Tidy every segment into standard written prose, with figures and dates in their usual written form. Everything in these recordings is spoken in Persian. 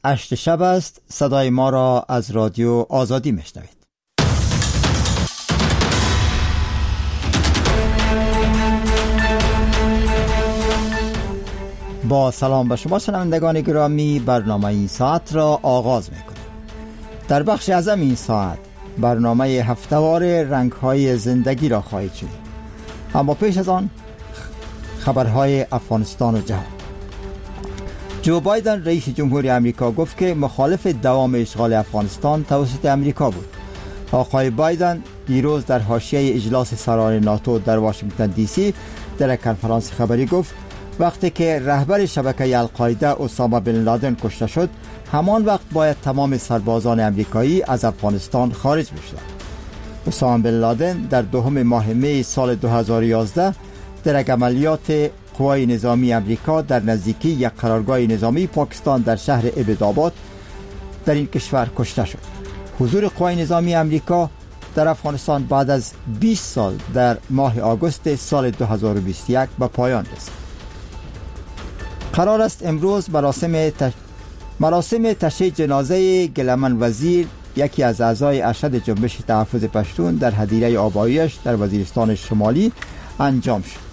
8 شب است. صدای ما را از رادیو آزادی میشنوید. با سلام به شما شنوندگان گرامی، برنامه این ساعت را آغاز میکنیم. در بخش اعظم این ساعت برنامه هفته‌وار رنگ‌های زندگی را خواهید شنید. اما پیش از آن خبرهای افغانستان و جهان. جو بایدن رئیس جمهوری امریکا گفت که مخالف دوام اشغال افغانستان توسط امریکا بود. آقای بایدن دیروز در حاشیه اجلاس سران ناتو در واشنگتن دی سی در یک کنفرانس خبری گفت وقتی که رهبر شبکه القاعده اسامه بن لادن کشته شد، همان وقت باید تمام سربازان امریکایی از افغانستان خارج بشوند. اسامه بن لادن در دوم ماه می سال 2011 در یک عملیات قوای نظامی امریکا در نزدیکی یک قرارگاه نظامی پاکستان در شهر ابدآباد در این کشور کشته شد. حضور قوای نظامی امریکا در افغانستان بعد از 20 سال در ماه آگوست سال 2021 به پایان رسید. قرار است امروز مراسم تشییع جنازه گلمن وزیر، یکی از اعضای ارشد جنبش تحفظ پشتون، در هدیره آباییش در وزیرستان شمالی انجام شد.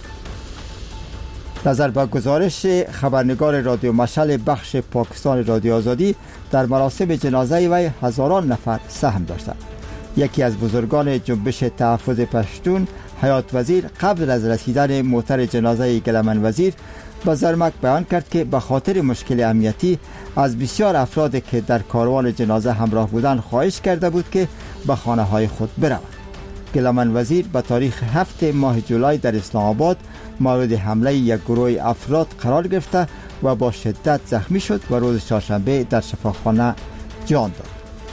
نظر به گزارش خبرنگار رادیو مشعل بخش پاکستان رادیو آزادی، در مراسم جنازه وی هزاران نفر سهم داشتند. یکی از بزرگان جنبش تحفظ پشتون، حیات وزیر، قبل از رسیدن موتر جنازه گلمن وزیر به زرمک بیان کرد که به خاطر مشکل امنیتی از بسیار افرادی که در کاروان جنازه همراه بودند خواهش کرده بود که به خانه های خود بروند. گلمن وزیر به تاریخ 7 ماه جولای در اسلام آباد مورد حمله یک گروه افراد قرار گرفته و با شدت زخمی شد و روز چهارشنبه در شفاخانه جان داد.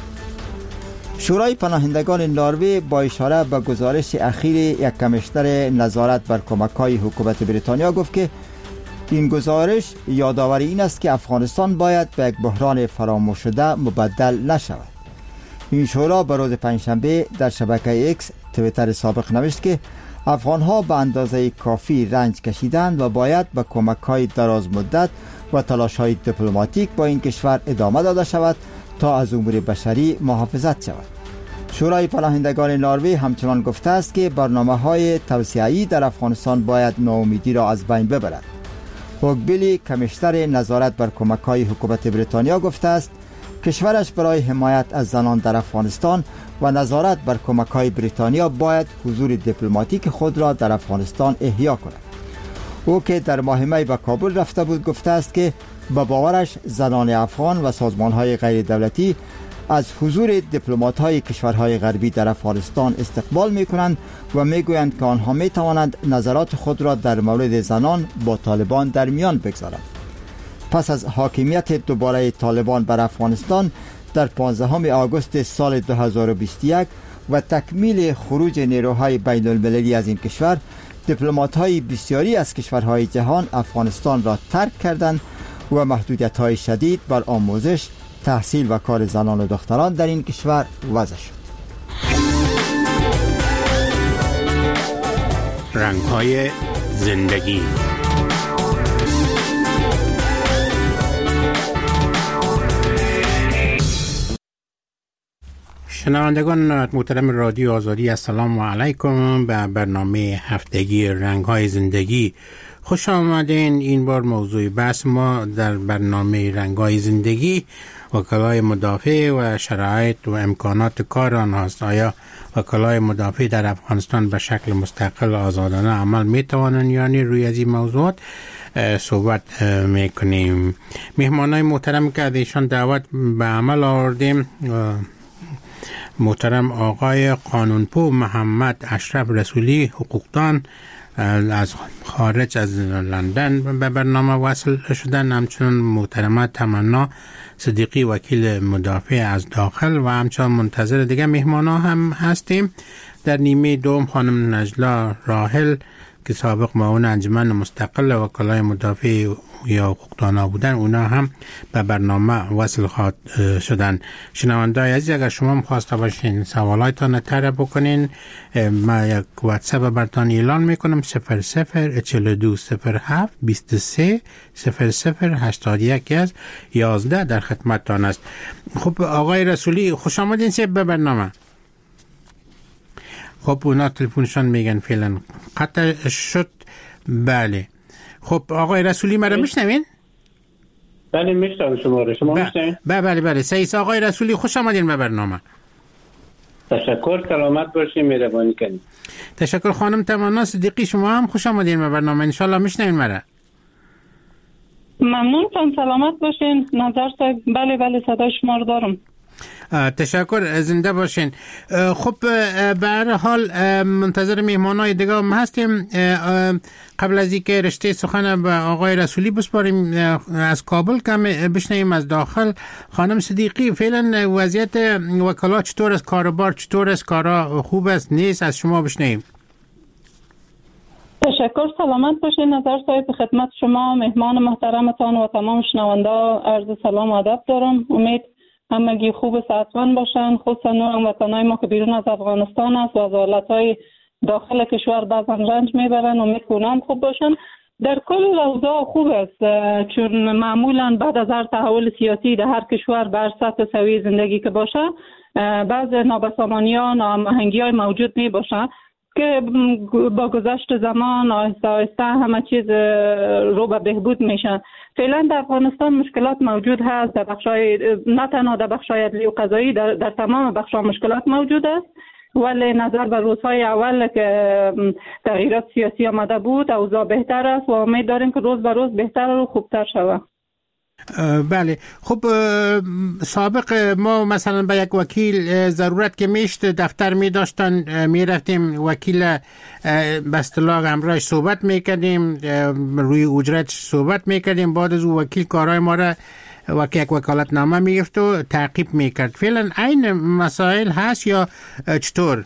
شورای پناهندگان نروژ با اشاره به گزارش اخیر یک کمیشنر نظارت بر کمک‌های حکومت بریتانیا گفت که این گزارش یادآور این است که افغانستان باید به یک بحران فراموش شده مبدل نشود. این شورا به روز پنجشنبه در شبکه ایکس توییتر سابق نوشت که افغانها به اندازه کافی رنج کشیدند و باید به کمک‌های دراز مدت و تلاش‌های دیپلماتیک با این کشور ادامه داده شود تا از امور بشری محافظت شود. شورای پناهندگان نروژ همچنان گفته است که برنامه‌های توسعه‌ای در افغانستان باید ناامیدی را از بین ببرد. هوگبیلی کمیشنر نظارت بر کمک‌های حکومت بریتانیا گفته است کشورش برای حمایت از زنان در افغانستان و نظارت بر کمک‌های بریتانیا باید حضور دیپلماتیک خود را در افغانستان احیا کند. او که در ماه می به کابل رفته بود گفته است که به باورش زنان افغان و سازمان‌های غیر دولتی از حضور دیپلمات‌های کشورهای غربی در افغانستان استقبال می‌کنند و می‌گویند که آنها می‌توانند نظرات خود را در مورد زنان با طالبان در میان بگذارند. پس از حاکمیت دوباره طالبان بر افغانستان در 15 آگوست سال 2021 و تکمیل خروج نیروهای بین المللی از این کشور، دیپلمات‌های بسیاری از کشورهای جهان افغانستان را ترک کردند و محدودیت‌های شدید بر آموزش، تحصیل و کار زنان و دختران در این کشور وضع شد. رنگ‌های زندگی. شنوندگان محترم رادیو آزادی، السلام علیکم. به برنامه هفتگی رنگ‌های زندگی خوش آمدین. این بار موضوع بحث ما در برنامه رنگ‌های زندگی وکلای مدافع و شرایط و امکانات کار آنهاست. آیا وکلای مدافع در افغانستان به شکل مستقل آزادانه عمل میتوانند یا نه؟ روی از این موضوعات صحبت میکنیم. مهمانای محترم که ایشان دعوت به عمل آوردیم، محترم آقای قانونپو محمد اشرف رسولی، حقوقدان از خارج از لندن به برنامه وصل شدن، همچنین محترمه تمنا صدیقی وکیل مدافع از داخل و همچنین منتظر دیگه مهمانا هم هستیم. در نیمه دوم خانم نجلا راحل که سابق معاون انجمن مستقل وکلای مدافع یا حقوقدانا بودن، اونا هم به برنامه وصل شدن. شنونده‌های عزیز، اگر شما هم خواسته باشین سوالایتان طرح بکنین، ما یک واتساپ براتون اعلان میکنم 004207 23 0081 از 11 در خدمتتان است. خب آقای رسولی خوش آمدین به برنامه. خب اونا تلفنشان میگن فعلا قطع شد. بله خب آقای رسولی مرا میشنوین؟ بله میشنوم شما رو. شما میشنوین؟ بله سعید آقای رسولی خوش آمدین به برنامه. تشکر، سلامت باشین، مهربانی کنین. تشکر. خانم تمنا صدیقی شما هم خوش آمدین به برنامه، ان شاءالله میشنوین مرا. ممنون، سلامت باشین نظر صاحب. بله صدای شما رو دارم. تشکر، زنده باشین. خب به هر حال منتظر مهمانای دیگه هم هستیم. قبل از اینکه رشته سخن به آقای رسولی بسپاریم، از کابل کم بشنویم از داخل. خانم صدیقی، فعلا وضعیت وکلا چطور است؟ کاروبار چطور است؟ کارا خوب است نیست؟ از شما بشنویم. تشکر، سلامت باشین نظر صاحب. خدمت شما مهمان محترمتان و تمام شنونده عرض سلام و ادب دارم. امید همگی خوب صحتمند باشن، خصوصا نوع وطنای ما که بیرون از افغانستان است و از حالتهای داخل کشور بعضا رنج میبرن. امید کنم خوب باشن. در کل اوضاع خوب است، چون معمولا بعد از هر تحول سیاسی در هر کشور بر سطح سوی زندگی که باشه، بعض نابسامانی‌ها، ناهماهنگی‌های موجود می باشه که با گذشت زمان آهسته آهسته همه چیز رو به بهبود میشه. فعلا در افغانستان مشکلات موجود هست، در بخشای نه تنها در بخشای عدلی و قضایی، در تمام بخش‌ها مشکلات موجود است، ولی نظر به روزهای اول که تغییرات سیاسی آمده بود اوضاع بهتر است و امید داریم که روز به روز بهتر و خوبتر شود. بله خب سابق ما مثلا به یک وکیل ضرورت که میشت دفتر می داشتن، می رفتیم وکیل به اصطلاح همراهش صحبت میکردیم، روی اجرت صحبت میکردیم، بعد از وکیل کارهای ما را یک وکالت نامه میگفت و تعقیب میکرد. فعلا این مسائل هست یا چطور؟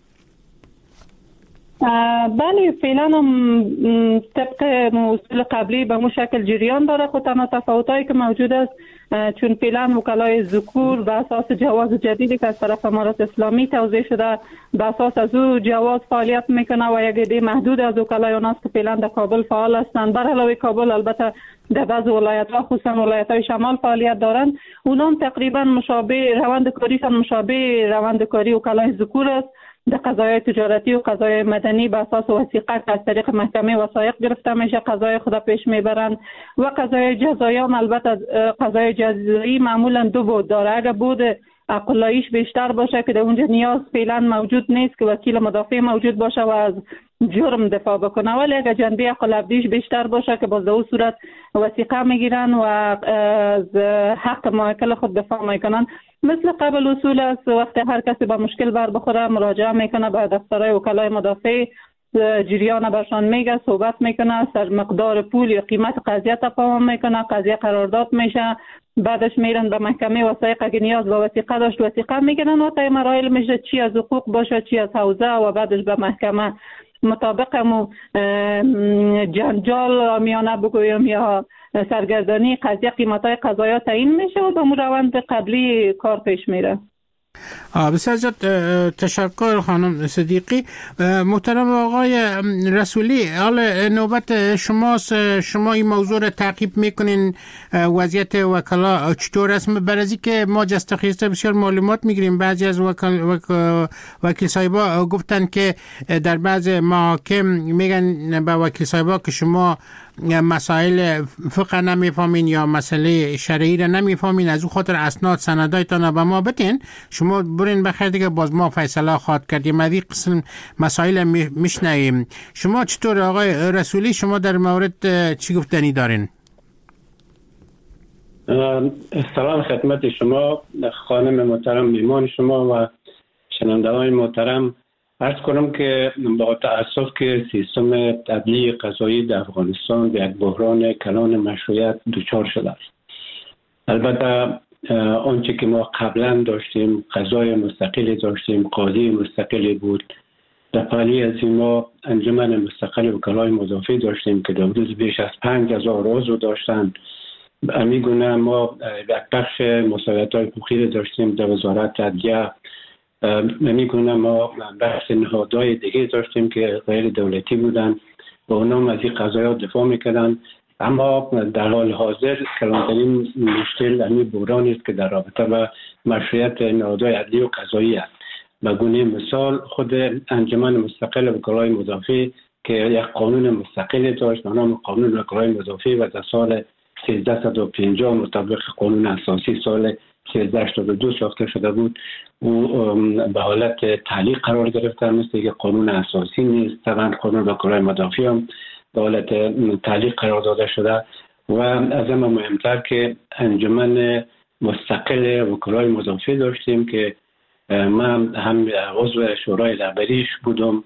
بله فعلا هم طبق اصول قبلی به مو شکل جریان داره. خود تنها تفاوتایی که موجود است چون فعلا وکلای ذکور به اساس جواز جدیدی که از طرف امارات اسلامی توضیح شده به اساس از او جواز فعالیت میکنه و یک عده محدود از وکلای اوناست که فعلا در کابل فعال هستند. بر علاوه کابل البته در بعض ولایت‌ها خصوصا ولایت‌های شمال فعالیت دارند. اونام تقریبا مشابه روند کاریشان مشابه روند کاری وکلای ذکور است. در قضایای تجارتی و قضایای مدنی به اساس وثیقه که از طریق محکمه وثایق گرفته میشه قضای خود پیش میبرند و قضایای جزایی هم البته قضای جزایی معمولا دو بود داره. اگر بود اقلاییش بیشتر باشه که در اونجا نیاز فعلا موجود نیست که وکیل مدافع موجود باشه و از جرم دفاع بکنه، ولی اگر جنبه اقلابیش بیشتر باشه که باز در اون صورت وثیقه میگیرن و از حق موکل خود دفاع میکنن. مثل قبل اصول است وقتی هر کسی با مشکل بر بخوره مراجعه میکنه به دفترهای وکلای مدافع، جریان برشان میگه، صحبت میکنه، سر مقدار پول یا قیمت قضیه تفاهم میکنه، قضیه قرارداد میشه، بعدش میرن به محکمه وثایق اگه نیاز به وثیقه داشت وثیقه میگیرن و تا مراحل میشه چی از حقوق باشه چی از حوزه و بعدش به محکمه مطابق جنجال میانه بگویم یا سرگردانی قضیه قیمتای قضایا تعیین میشه و به روند قبلی کار پیش میره. بسیار زیاد تشکر خانم صدیقی. محترم آقای رسولی، حالا نوبت شماست. شما این موضوع را تعقیب میکنین وضعیت وکلا چطور است؟ برای که ما جستخیسته بسیار معلومات میگیریم. بعضی از وکیل صاحبا گفتن که در بعض محاکم میگن به وکیل صاحبا که شما مسائل فقه نمیفهمین یا مسئله شرعی را نمیفهمین، از او خاطر اسناد سندایتان به ما بتین، شما برین بخیر دیگه باز ما فیصله خواهد کردیم. از این قسم مسائل میشنویم. شما چطور آقای رسولی، شما در مورد چی گفتنی دارین؟ سلام خدمت شما خانم محترم، میمان شما و شنوندگان محترم. عرض کنم که با تأسف که سیستم عدلی قضایی در افغانستان به یک بحران کلان مشروعیت دچار شده است. البته آنچه که ما قبلا داشتیم قضای مستقلی داشتیم، قاضی مستقلی بود، در پالی از ما انجمن مستقل وکلای مضافی داشتیم که در حدود بیش از 5000 عضو داشتن. میگونه ما یک بخش مسئولیت‌های حقوقی داشتیم در وزارت عدلیه. میگونه ما بخش نهادهای دیگه داشتیم که غیر دولتی بودن و اونا از این قضایا دفاع میکردن. اما در حال حاضر کلانترین مشکل همین بحرانی است که در رابطه با مشروعیت نهادهای عدلی و قضایی است. به گونه مثال خود انجمن مستقل وکلای مضافی که یک قانون مستقلی داشت به نام قانون وکلای مضافی و در سال 1350 مطابق قانون اساسی سال 1382 ساخته شده بود و به حالت تعلیق قرار گرفته، مثل که قانون اساسی نیست. طبعا قانون وکلای مضافی هم به حالت تعلیق قرار داده شده و از همه مهمتر که انجمن مستقل وکلای مضافی داشتیم که من هم عضو شورای رهبریش بودم.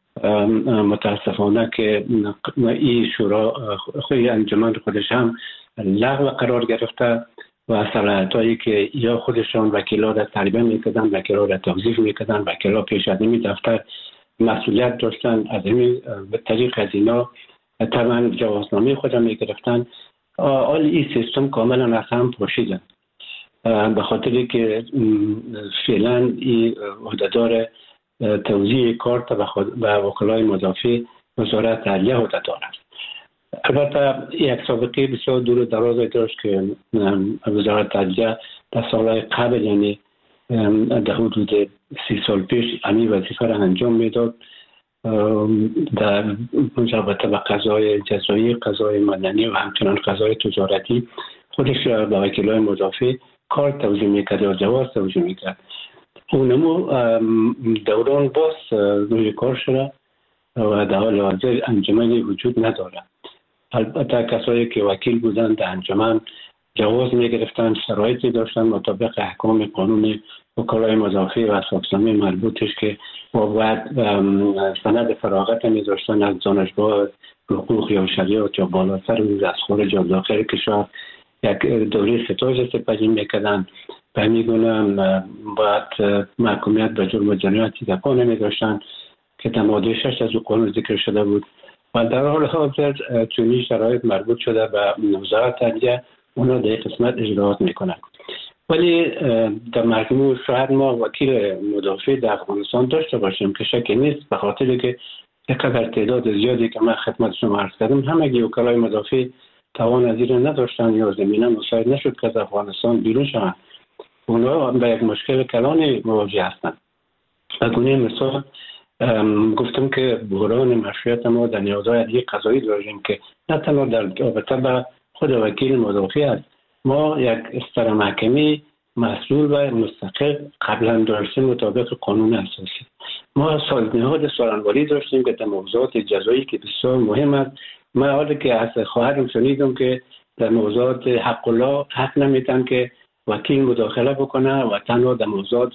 متاسفانه که این شورا خود انجمن خودش هم لغو قرار گرفته و صلاحیتایی که یا خودشان وکیلا را تقریبا میکردن، وکیلا را توظیف میکردن، وکیلا پیش از این دفتر مسئولیت داشتن، از این به طریق از اینا طبعا جوازنامه خود را میگرفتن. حال این سیستم کاملا از هم پاشیدن به خاطری که فعلا این عهدهدار توزیع کارت و وکلای مضافی وزارت عدلیه عهدهدار است. البته یک سابقه بسیار دور و دراز داشت که وزارت عدلیه در سالهای قبل، یعنی در حدود 30 سال پیش، همین وظیفه را انجام میداد در رابطه با قضای جزایی، قضای مدنی و همچنان قضای تجارتی. خودش به وکلای مضافی کار توزیع میکرد یا جواز توزیع میکرد. اونمو دوران باز روی کار شده و در حال حاضر انجمنی وجود نداره. البته کسایی که وکیل بودن در انجمن جواز میگرفتن، شرایطی داشتن مطابق احکام قانون وکلای مضافی و اساسنامه مربوطش که باید سند فراغت می‌داشتن از دانشگاه حقوق یا شریعت یا بالاتر از خارج یا داخل کشور، یک دوره ستاژ سپری میکردن و میگونم باید محکومیت به جرم جنایتی دفاع نمی‌داشتن که در ماده 6 از قانون ذکر شده بود. و در حال حاضر چنین شرایط مربوط شده به وزارت عدلیه، اونا در قسمت اجراات میکنن. ولی در مجموع شاید ما وکیل مدافع در افغانستان داشته باشیم که شکی نیست، به خاطر که اینقدر تعداد زیادی که من خدمت شما عرض کردم همگی وکلای مدافع توان از این نداشتن یا زمینه مساعد نشد که از افغانستان بیرون شوند. اونا به یک مشکل کلانی مواجه هستند. به گونه مثال گفتم که بحران مشروعیت ما در نهادهای عدلی قضایی داریم که نه تنها در رابطه با خود وکیل مدافع است. ما یک استر محکمی مسئول و مستقل قبلا داشتیم مطابق قانون اساسی. ما نهاد سالنواری داشتیم که در موضوعات جزایی که بسیار مهم است. من حالا که از خواهرم شنیدم که در موضوعات حق الله حق نمیتن که وکیل مداخله بکنه و تنها در موضوعات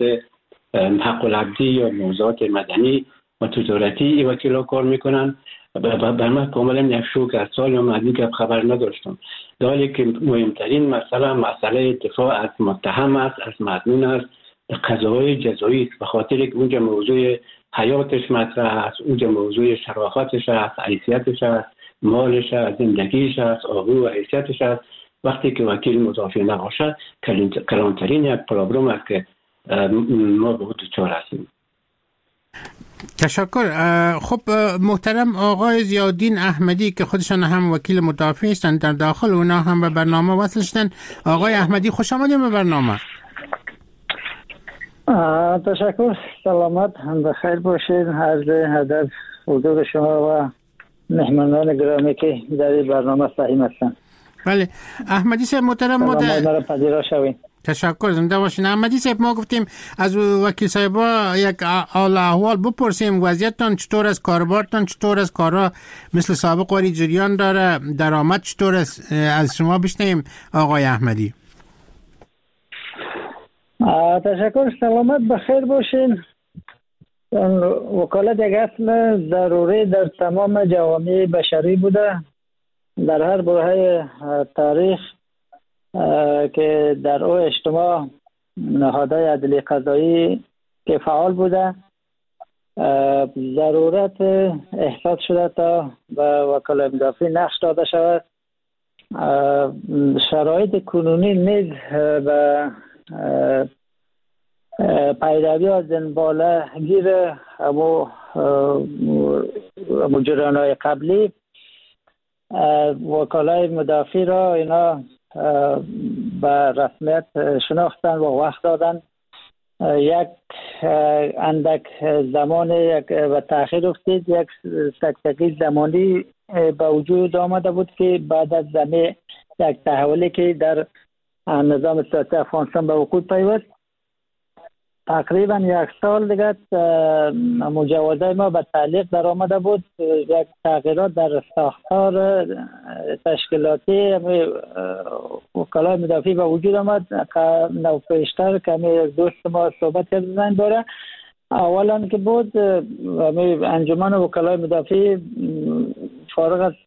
حق العبدی یا موضوعات مدنی و تجارتی این وکیلا کار میکنن. بر من کاملا یک شوک از سال یا مدنی که خبر نداشتم. در حالی که مهمترین مسئله دفاع از متهم است، از مظنون است، قضاهای جزایی است، به خاطر که اونجا موضوع حیاتش مطرح است، اونجا موضوع شرافتش است، حیثیتش است، مالش است، زندگیش است، آبرو و حیثیتش است. وقتی که وکیل مدافع نباشه کلانترین یک پرابلم است که ما به خود دچار هستیم. تشکر. خب محترم آقای ضیاءالدین احمدی که خودشان هم وکیل مدافع هستند در داخل اونا هم به برنامه وصل شدن. آقای احمدی خوش آمدید به برنامه. تشکر. سلامت هم بخیر باشید. عرض ادب حضور شما و مهمانان گرامی که در این برنامه سهیم هستند. بله احمدی صاحب محترم ما را پذیرا شوید. تشکر. زنده باشین. احمدی صاحب ما گفتیم از وکیل صاحبا یک حال احوال بپرسیم. وضعیتتان چطور است؟ کاربارتان چطور است؟ کارا مثل سابق واری جریان داره؟ درآمد چطور است؟ از شما بشنویم آقای احمدی. تشکر. سلامت بخیر باشین. وکالت یک اصل ضروری در تمام جوامع بشری بوده. در هر برهه تاریخ که در او اجتماع نهادهای عدلی قضایی که فعال بوده ضرورت احساس شده تا به وکلای مدافع نقش داده شود. شرایط کنونی نیز به پیروی از بالا گیر جریان‌های قبلی وکلای مدافع را اینا به رسمیت شناختن و وقت دادن. یک اندک زمان و تأخیر افتید، یک سکتگی زمانی به وجود آمده بود که بعد از زمین یک تحولی که در نظام سیاسی افغانستان به وقوع پیوست، تقریبا یک سال دیگر مجوزه ما به تعلیق در آمده بود. یک تغییرات در ساختار تشکیلاتی وکلای مدافع به وجود آمد. نوپیشتر که دوست ما صحبت کردن داره، اولا که بود انجمن وکلای مدافع فارغ از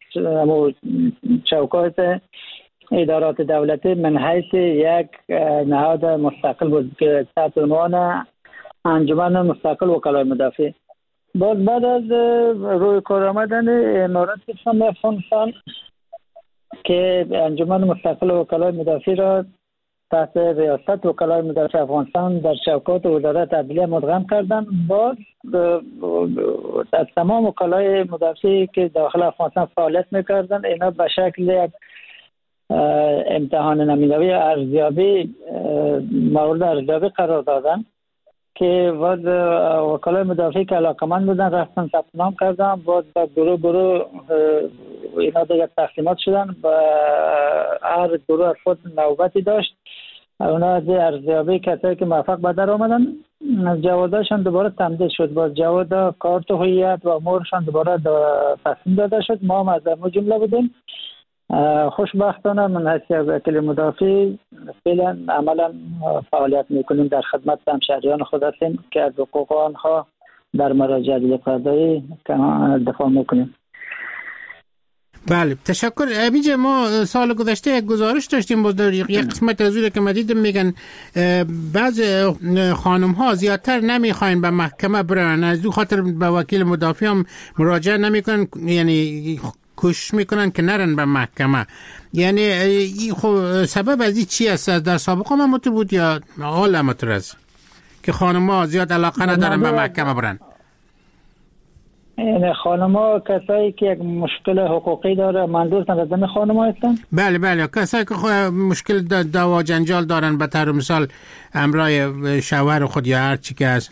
چوکات ادارات دولتی من حیث یک نهاد مستقل بود که تحت عنوان انجمن مستقل وکلای مدافع. بعد از روی کار آمدن امارات اسلامی افغانستان که انجمن مستقل وکلای مدافع را تحت ریاست وکلای مدافع افغانستان در چوکات وزارت عدلیه مدغم کردن، باز از تمام وکلای مدافع که داخل افغانستان فعالیت میکردن اینا به شکل یک امتحان نمونه‌ای ارزیابی مورد ارزیابی قرار دادن که بعد وکلای مدافع که علاقمند بودن رفتن ثبت نام کردن، بعد گروه اینا دیگه تقسیمات شدن و هر گروه از خود نوبتی داشت. اونا از ارزیابی کسایی که موفق به در آمدن جوادشان دوباره تمدید شد، باز جواد کارت و هویت و امورشان دوباره تصمیم داده شد. ما هم از اون جمله بودیم. خوشبختانه من حیث وکیل مدافع فعلا عملا فعالیت میکنیم، در خدمت همشهریان خود هستیم که از حقوق آنها در مراجع عدلیه قضایی دفاع میکنیم. بله تشکر. ابیجه ما سال گذشته یک گزارش داشتیم باز در یک قسمت از اون که ما دیدم میگن بعض خانم ها زیادتر نمیخواین به محکمه برن، از دو خاطر به وکیل مدافع هم مراجعه نمیکنن، یعنی کوشش میکنن که نرن به محکمه. یعنی این خب سبب از این چی است؟ در سابقه هم همونطور بود یا حال همونطور است که خانم ها زیاد علاقه ندارن به محکمه برن؟ یعنی خانم ها کسایی که یک مشکل حقوقی داره منظور نظر خانم ها هستن؟ بله بله، کسایی که مشکل دعوا جنجال دارن، به طور مثال امرای شوهر خود یا هر چی که هست.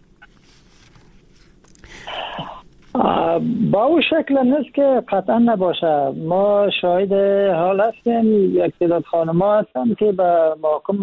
با اون شکل نیست که قطعا نباشه. ما شاهد حال هستیم یک تعداد خانم ها هستن که به محکم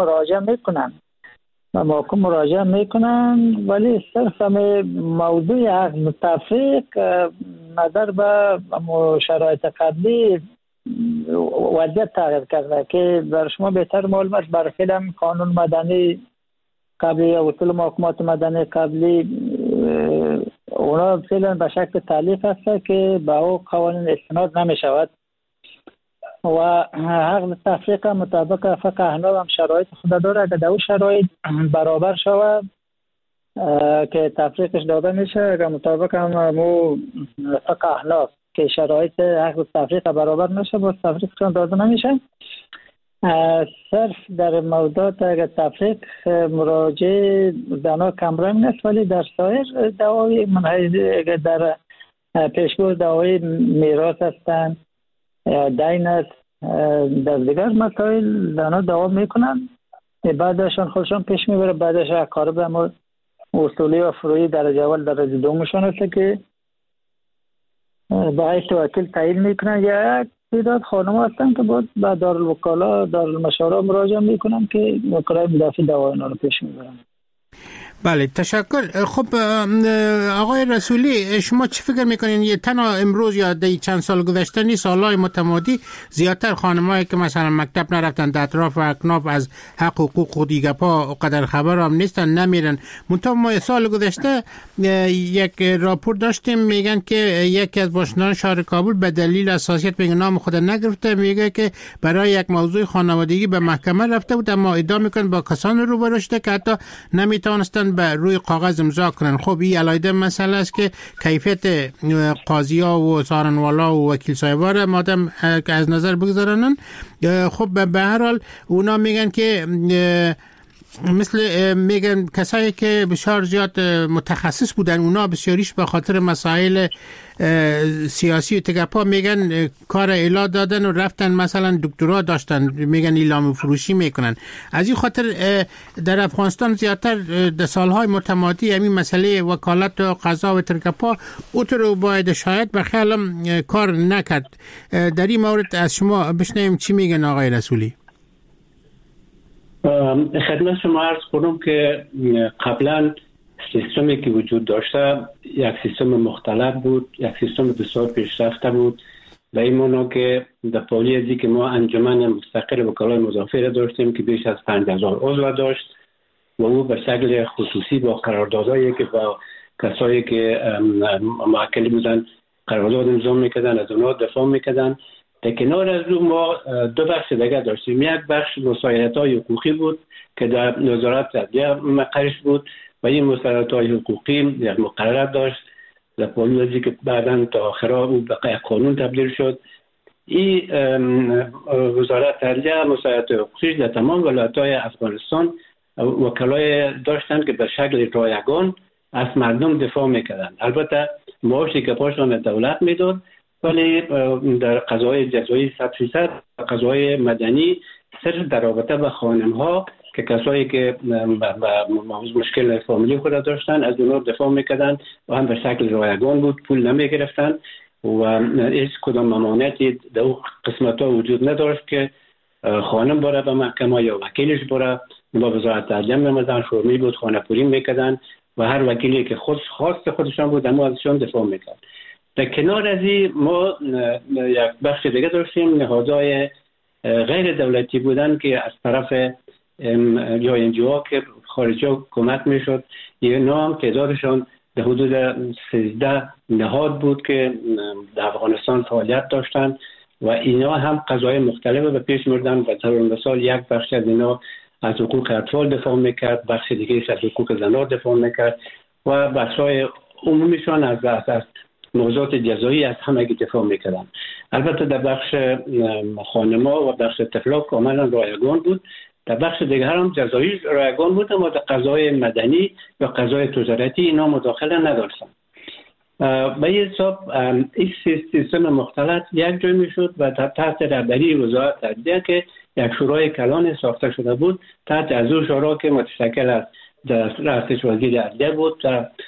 مراجعه میکنن ولی صرف موضوع حق متفق نظر به شرایط قبلی وضعیت تغییر کرده که بر شما بهتر معلوم است. بر فعلا قانون مدنی قبلی یا اصول محاکمات مدنی قبلی اونا فعلا به شکل تعلیق هست که به او قوانین استناد نمی شود و حق تفریق مطابق فقه احناف هم شرایط خود داره. اگر در اون شرایط برابر شود که تفریقش داده میشه، اگر مطابق هم فقه احناف که شرایط حق تفریق برابر نشه باز تفریقشان داده نمیشه. صرف در موضوعات اگر تفریق مراجعه دانا کمرنگ نیست، ولی در سایر دعوای اگر در پیشگوی دعوای میراث هستند یا دین است، در دیگر مسائل دانا دعوا میکنن، بعدشان خودشان پیش میبره، بعدش اقارب هم اصولی و فروعی درجه اول درجه دومشان هست که با حیث وکیل تعیین میکنن. یا تعداد خانم هستن که باید به دارالوکالا دارالمشاوره مراجعه میکنن که وکلای مدافع دعوای اینا رو پیش میبرن. بله تشکر. خب آقای رسولی، شما چی فکر میکنین؟ یه تنها امروز یا دی چند سال گذشته نیست، سالهای متمادی زیادتر خانمایی که مثلا مکتب نرفتن در اطراف و اکناف از حق و حقوق و دیگه پا قدر خبر هم نیستن، نمیرن. منتها ما سال گذشته یک راپور داشتیم میگن که یکی از باشندگان شهر کابل به دلیل حساسیت میگه نام خود نگرفته، میگه که برای یک موضوع خانوادگی به محکمه رفته بود، اما ادعا میکنه با کسان روبرو شده که حتی نمیتونستن میتونن به روی کاغذ امضا کنن. خب این علیحده مسئله است که کیفیت قاضیا و سارنوالا و وکیل صاحبا را مادام از نظر بگذارن، خب به هر حال اونا میگن که مثل میگن کسایی که بسیار زیاد متخصص بودن، اونا بسیاریش به خاطر مسائل سیاسی و تگپا میگن کار اعلا دادن و رفتن مثلا دکترا داشتن، میگن اعلام فروشی میکنن. از این خاطر در افغانستان زیادتر در سالهای متمادی همین مسئله وکالت و قضا و تگپا اوتر باید شاید به خیالم کار نکرد. در این مورد از شما بشنویم چی میگن آقای رسولی. خدمت شما عرض کنم که قبلا سیستمی که وجود داشته یک سیستم مختلف بود، یک سیستم بسیار پیشرفته بود. به این معنا که در پالی ازی که ما انجمن مستقل وکلای مضافه را داشتیم که بیش از 5000 عضو داشت و او به شکل خصوصی با قراردادهایی که با کسایی که موکل بودن قرارداد امضا میکردن، از اونها دفاع میکردن. در کنار از اون ما دو بخش دیگه داشتیم. یک بخش مساعدت‌های حقوقی بود که در نظارت عدلیه مقرش بود و این مساعدت‌های حقوقی یک مقررات داشت در پالیوزی که بعداً تا آخرها او به قانون تبدیل شد. این وزارت عدلیه مساعدت حقوقی در تمام ولایت‌های افغانستان وکلای داشتند که به شکل رایگان از مردم دفاع میکردند. البته معاشی که پاشان دولت میداد، ولی در قضای جزایی 100% قضای مدنی صرف در رابطه با خانم‌ها که کسایی که مشکل فامیلی خود داشتن از اونها دفاع میکردن و هم به شکل رایگان بود، پول نمیگرفتن و هیچ کدام ممانعتی در قسمت‌ها وجود نداشت که خانم بره به محکمه یا وکیلش بره. با وزارت عدلیه می‌آمدن، فرمی بود، خانه‌پوری میکردن و هر وکیلی که خواست خودشان بود اما ازشان دفاع میکرد. در کنار از این ما یک بخش دیگه داشتیم نهادهای غیر دولتی بودن که از طرف یا انجیوها که خارجی کمک میشد. اینا هم تعدادشان در حدود 13 نهاد بود که در افغانستان فعالیت داشتن و اینا هم قضای مختلف به پیش می‌بردن. و طور مثال یک بخش از اینا از حقوق اطفال دفاع میکرد، بخش دیگه از حقوق زنان دفاع میکرد و بخشای عمومیشان از موضوعات جزایی از همگی دفاع میکردن. البته در بخش خانم‌ها و بخش طفلا کاملا رایگان بود. در بخش دیگه هم جزایی رایگان بود، اما در قضای مدنی یا قضای تجارتی اینا مداخله نداشتن. به این حساب این سیستم مختلف یک جای میشد و تحت رهبری وزارت عدلیه که یک شورای کلان ساخته شده بود. تحت از اون شورا که متشکل از رئیس وزیر عدلیه بود،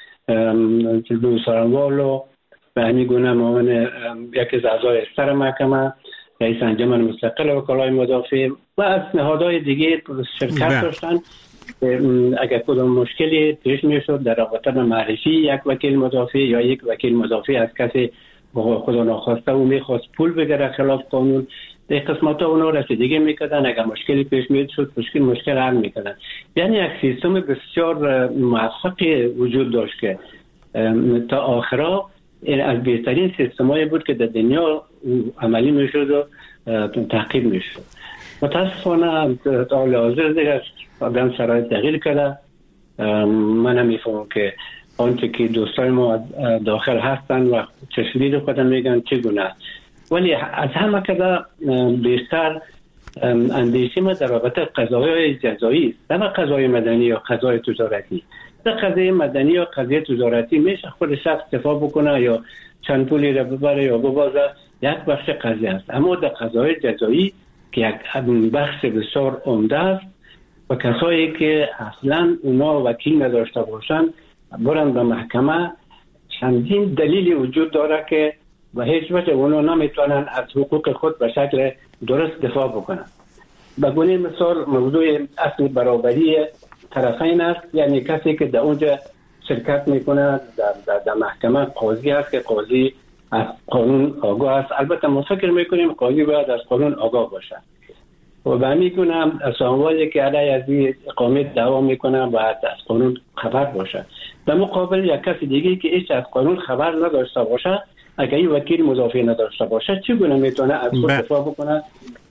جلو سارنوال و همین گونه معاون یکی از اعضای سر محکمه، رئیس انجمن مستقل وکلای مضافه و از نهادهای دیگه شرکت داشتن. اگر کدام مشکلی پیش میشد در رابطه با معرفی یک وکیل مضافه یا یک وکیل مضافه از کسی خدا ناخواسته و میخواست پول بگیره خلاف قانون، در قسمت ها اونا رسیدگی میکردن. اگر مشکلی پیش میاد شد مشکل حل میکردن. یعنی یک سیستم بسیار موفقی وجود داشت که تا آخرها از بهترین سیستمایی بود که در دنیا عملی میشد و تعقیب میشد. متاسفانه تا حال حاضر دیگه آدم شرایط تغییر کرده. من هم میفهمم که آنچه که دوستای ما داخل هستن و چشمدید خودم میگن چگونه، ولی از همه کده بیشتر اندیشه ما در رابطه قضایای جزایی است، نه قضای مدنی یا قضای تجارتی. در قضیه مدنی یا قضیه تجارتی میشه خود شخص دفاع بکنه یا چند پولی را ببره یا ببازه، یک بخش قضیه است. اما در قضای جزایی که یک بخش بسیار عمده است و کسایی که اصلا اونا وکیل نداشته باشن برن به محکمه، چندین دلیلی وجود داره که و هیچ وجه اونا نمیتونن از حقوق خود به شکل درست دفاع بکنن. به گونه مثال موضوع اصل برابری طرفین است. یعنی کسی که در اونجا شرکت میکنه در محکمه قاضی است که قاضی از قانون آگاه است. البته ما فکر میکنیم قاضی باید از قانون آگاه باشه و به همین گونه ساموالی که علیه از این اقامه دعوا میکنه باید از قانون خبر باشه. در مقابل یک کسی دیگه که هیچ از قانون خبر نداشته باشه، اگر این وکیل مضافه نداشته باشه، چگونه میتونه از خود دفاع بکنه؟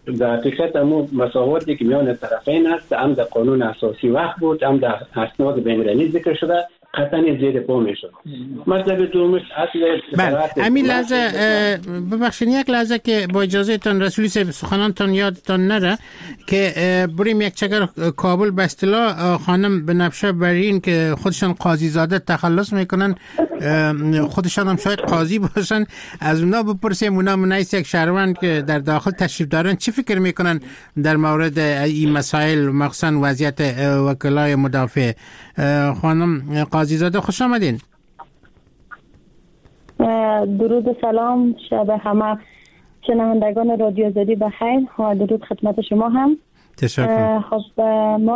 در حقیقت همون مساواتی که میان طرفین است، هم در قانون اساسی وقت بود، هم در اسناد بین‌المللی ذکر شده، قطعا زیر پا میشد. مطلب دومش اصل همین لحظه ببخشید یک لحظه که با اجازه تان رسولی صاحب سخنانتان یادتان نره که بریم یک چکر کابل به اصطلاح خانم بنفشه برین که خودشان قاضی زاده تخلص میکنن، خودشان هم شاید قاضی باشن، از اونا بپرسیم اونا منیس یک شهروند که در داخل تشریف دارن چی فکر میکنن در مورد این مسائل، مخصوصا وضعیت وکلای مدافع. خانم قاضی زاده خوش آمدین. درود و سلام شب همه شنوندگان رادیو آزادی بخیر و درود خدمت شما هم. تشکر. خب ما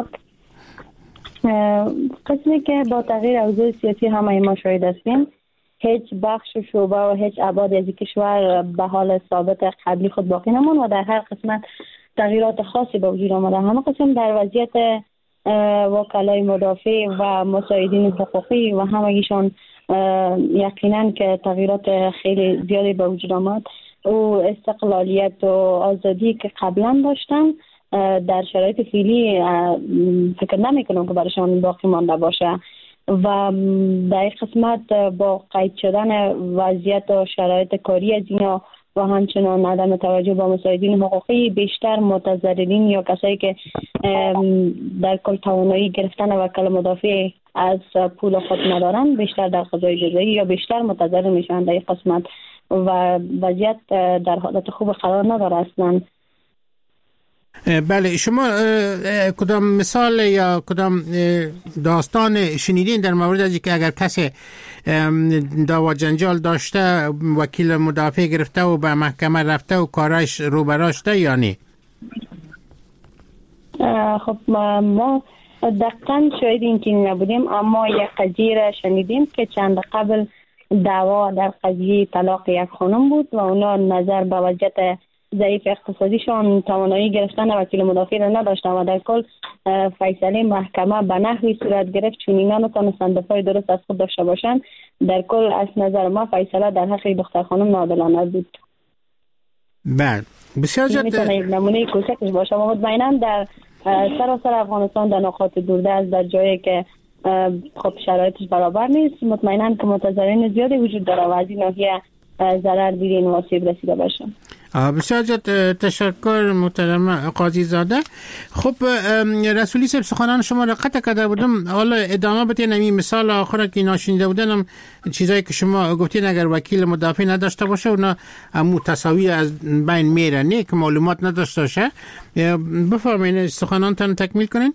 قسمی که با تغییر اوضاع سیاسی همه ما شاهد هستیم، هیچ بخش و شعبه و هیچ ابعاد از کشور به حال ثابت قبلی خود باقی نمون و در هر قسمت تغییرات خاصی به وجود آمده. همه قسم در وضعیت وکلای مدافع و مساعدین حقوقی و همگیشان یقینا که تغییرات خیلی زیادی به وجود آمد و استقلالیت و آزادی که قبلا داشتن در شرایط فعلی فکر نمی کنم که برایشان باقی مانده باشه و در این قسمت با قید شدن وضعیت و شرایط کاری از اینا و همچنان عدم توجه با مساعدین حقوقی، بیشتر متضررین یا کسایی که در کل توانایی گرفتن وکل مدافع از پول خود ندارن بیشتر در قضای جزایی یا بیشتر متضرر میشن در این قسمت و وضعیت در حالت خوب قرار نداره اصلا. بله، شما کدام مثال یا کدام داستان شنیدین در مورد از که اگر کسی دعوا جنجال داشته وکیل مدافع گرفته و به محکمه رفته و کارش رو براشته یا نه؟ خب ما دقیقا شاید این که نبودیم، اما یک قضیه را شنیدیم که چند قبل دعوا در قضیه طلاق یک خانم بود و اونا نظر به وضعیت ضعیف اقتصادیشان توانایی گرفتن وکیل مدافع را نداشتن و در کل فیصله محکمه به نحوی صورت گرفت چون اینا نتونستن دفاع درست از خود داشته باشن. در کل از نظر ما فیصله در حق دختر خانم ناعادلانه بود. بله، بسیار زیاد میتونه یک نمونه کوچکش باشه و مطمئنا در سراسر افغانستان در نقاط دوردست در جایی که خب شرایطش برابر نیست مطمئنا که متضررین زیادی وجود داره و از این ناحیه ضرر دیدین و آسیب رسیده باشه. بسیار زیاد تشکر محترم قاضی زاده. خب رسولی صاحب سخنان شما را قطع کرده بودم، حالا ادامه بدین. این مثال آخر که ناشنیده بودنم چیزایی که شما گفتین اگر وکیل مدافع نداشته باشه اونا متصاوی از بین میره، نه که معلومات نداشته باشه. بفرمایید سخنانتان تکمیل کنین.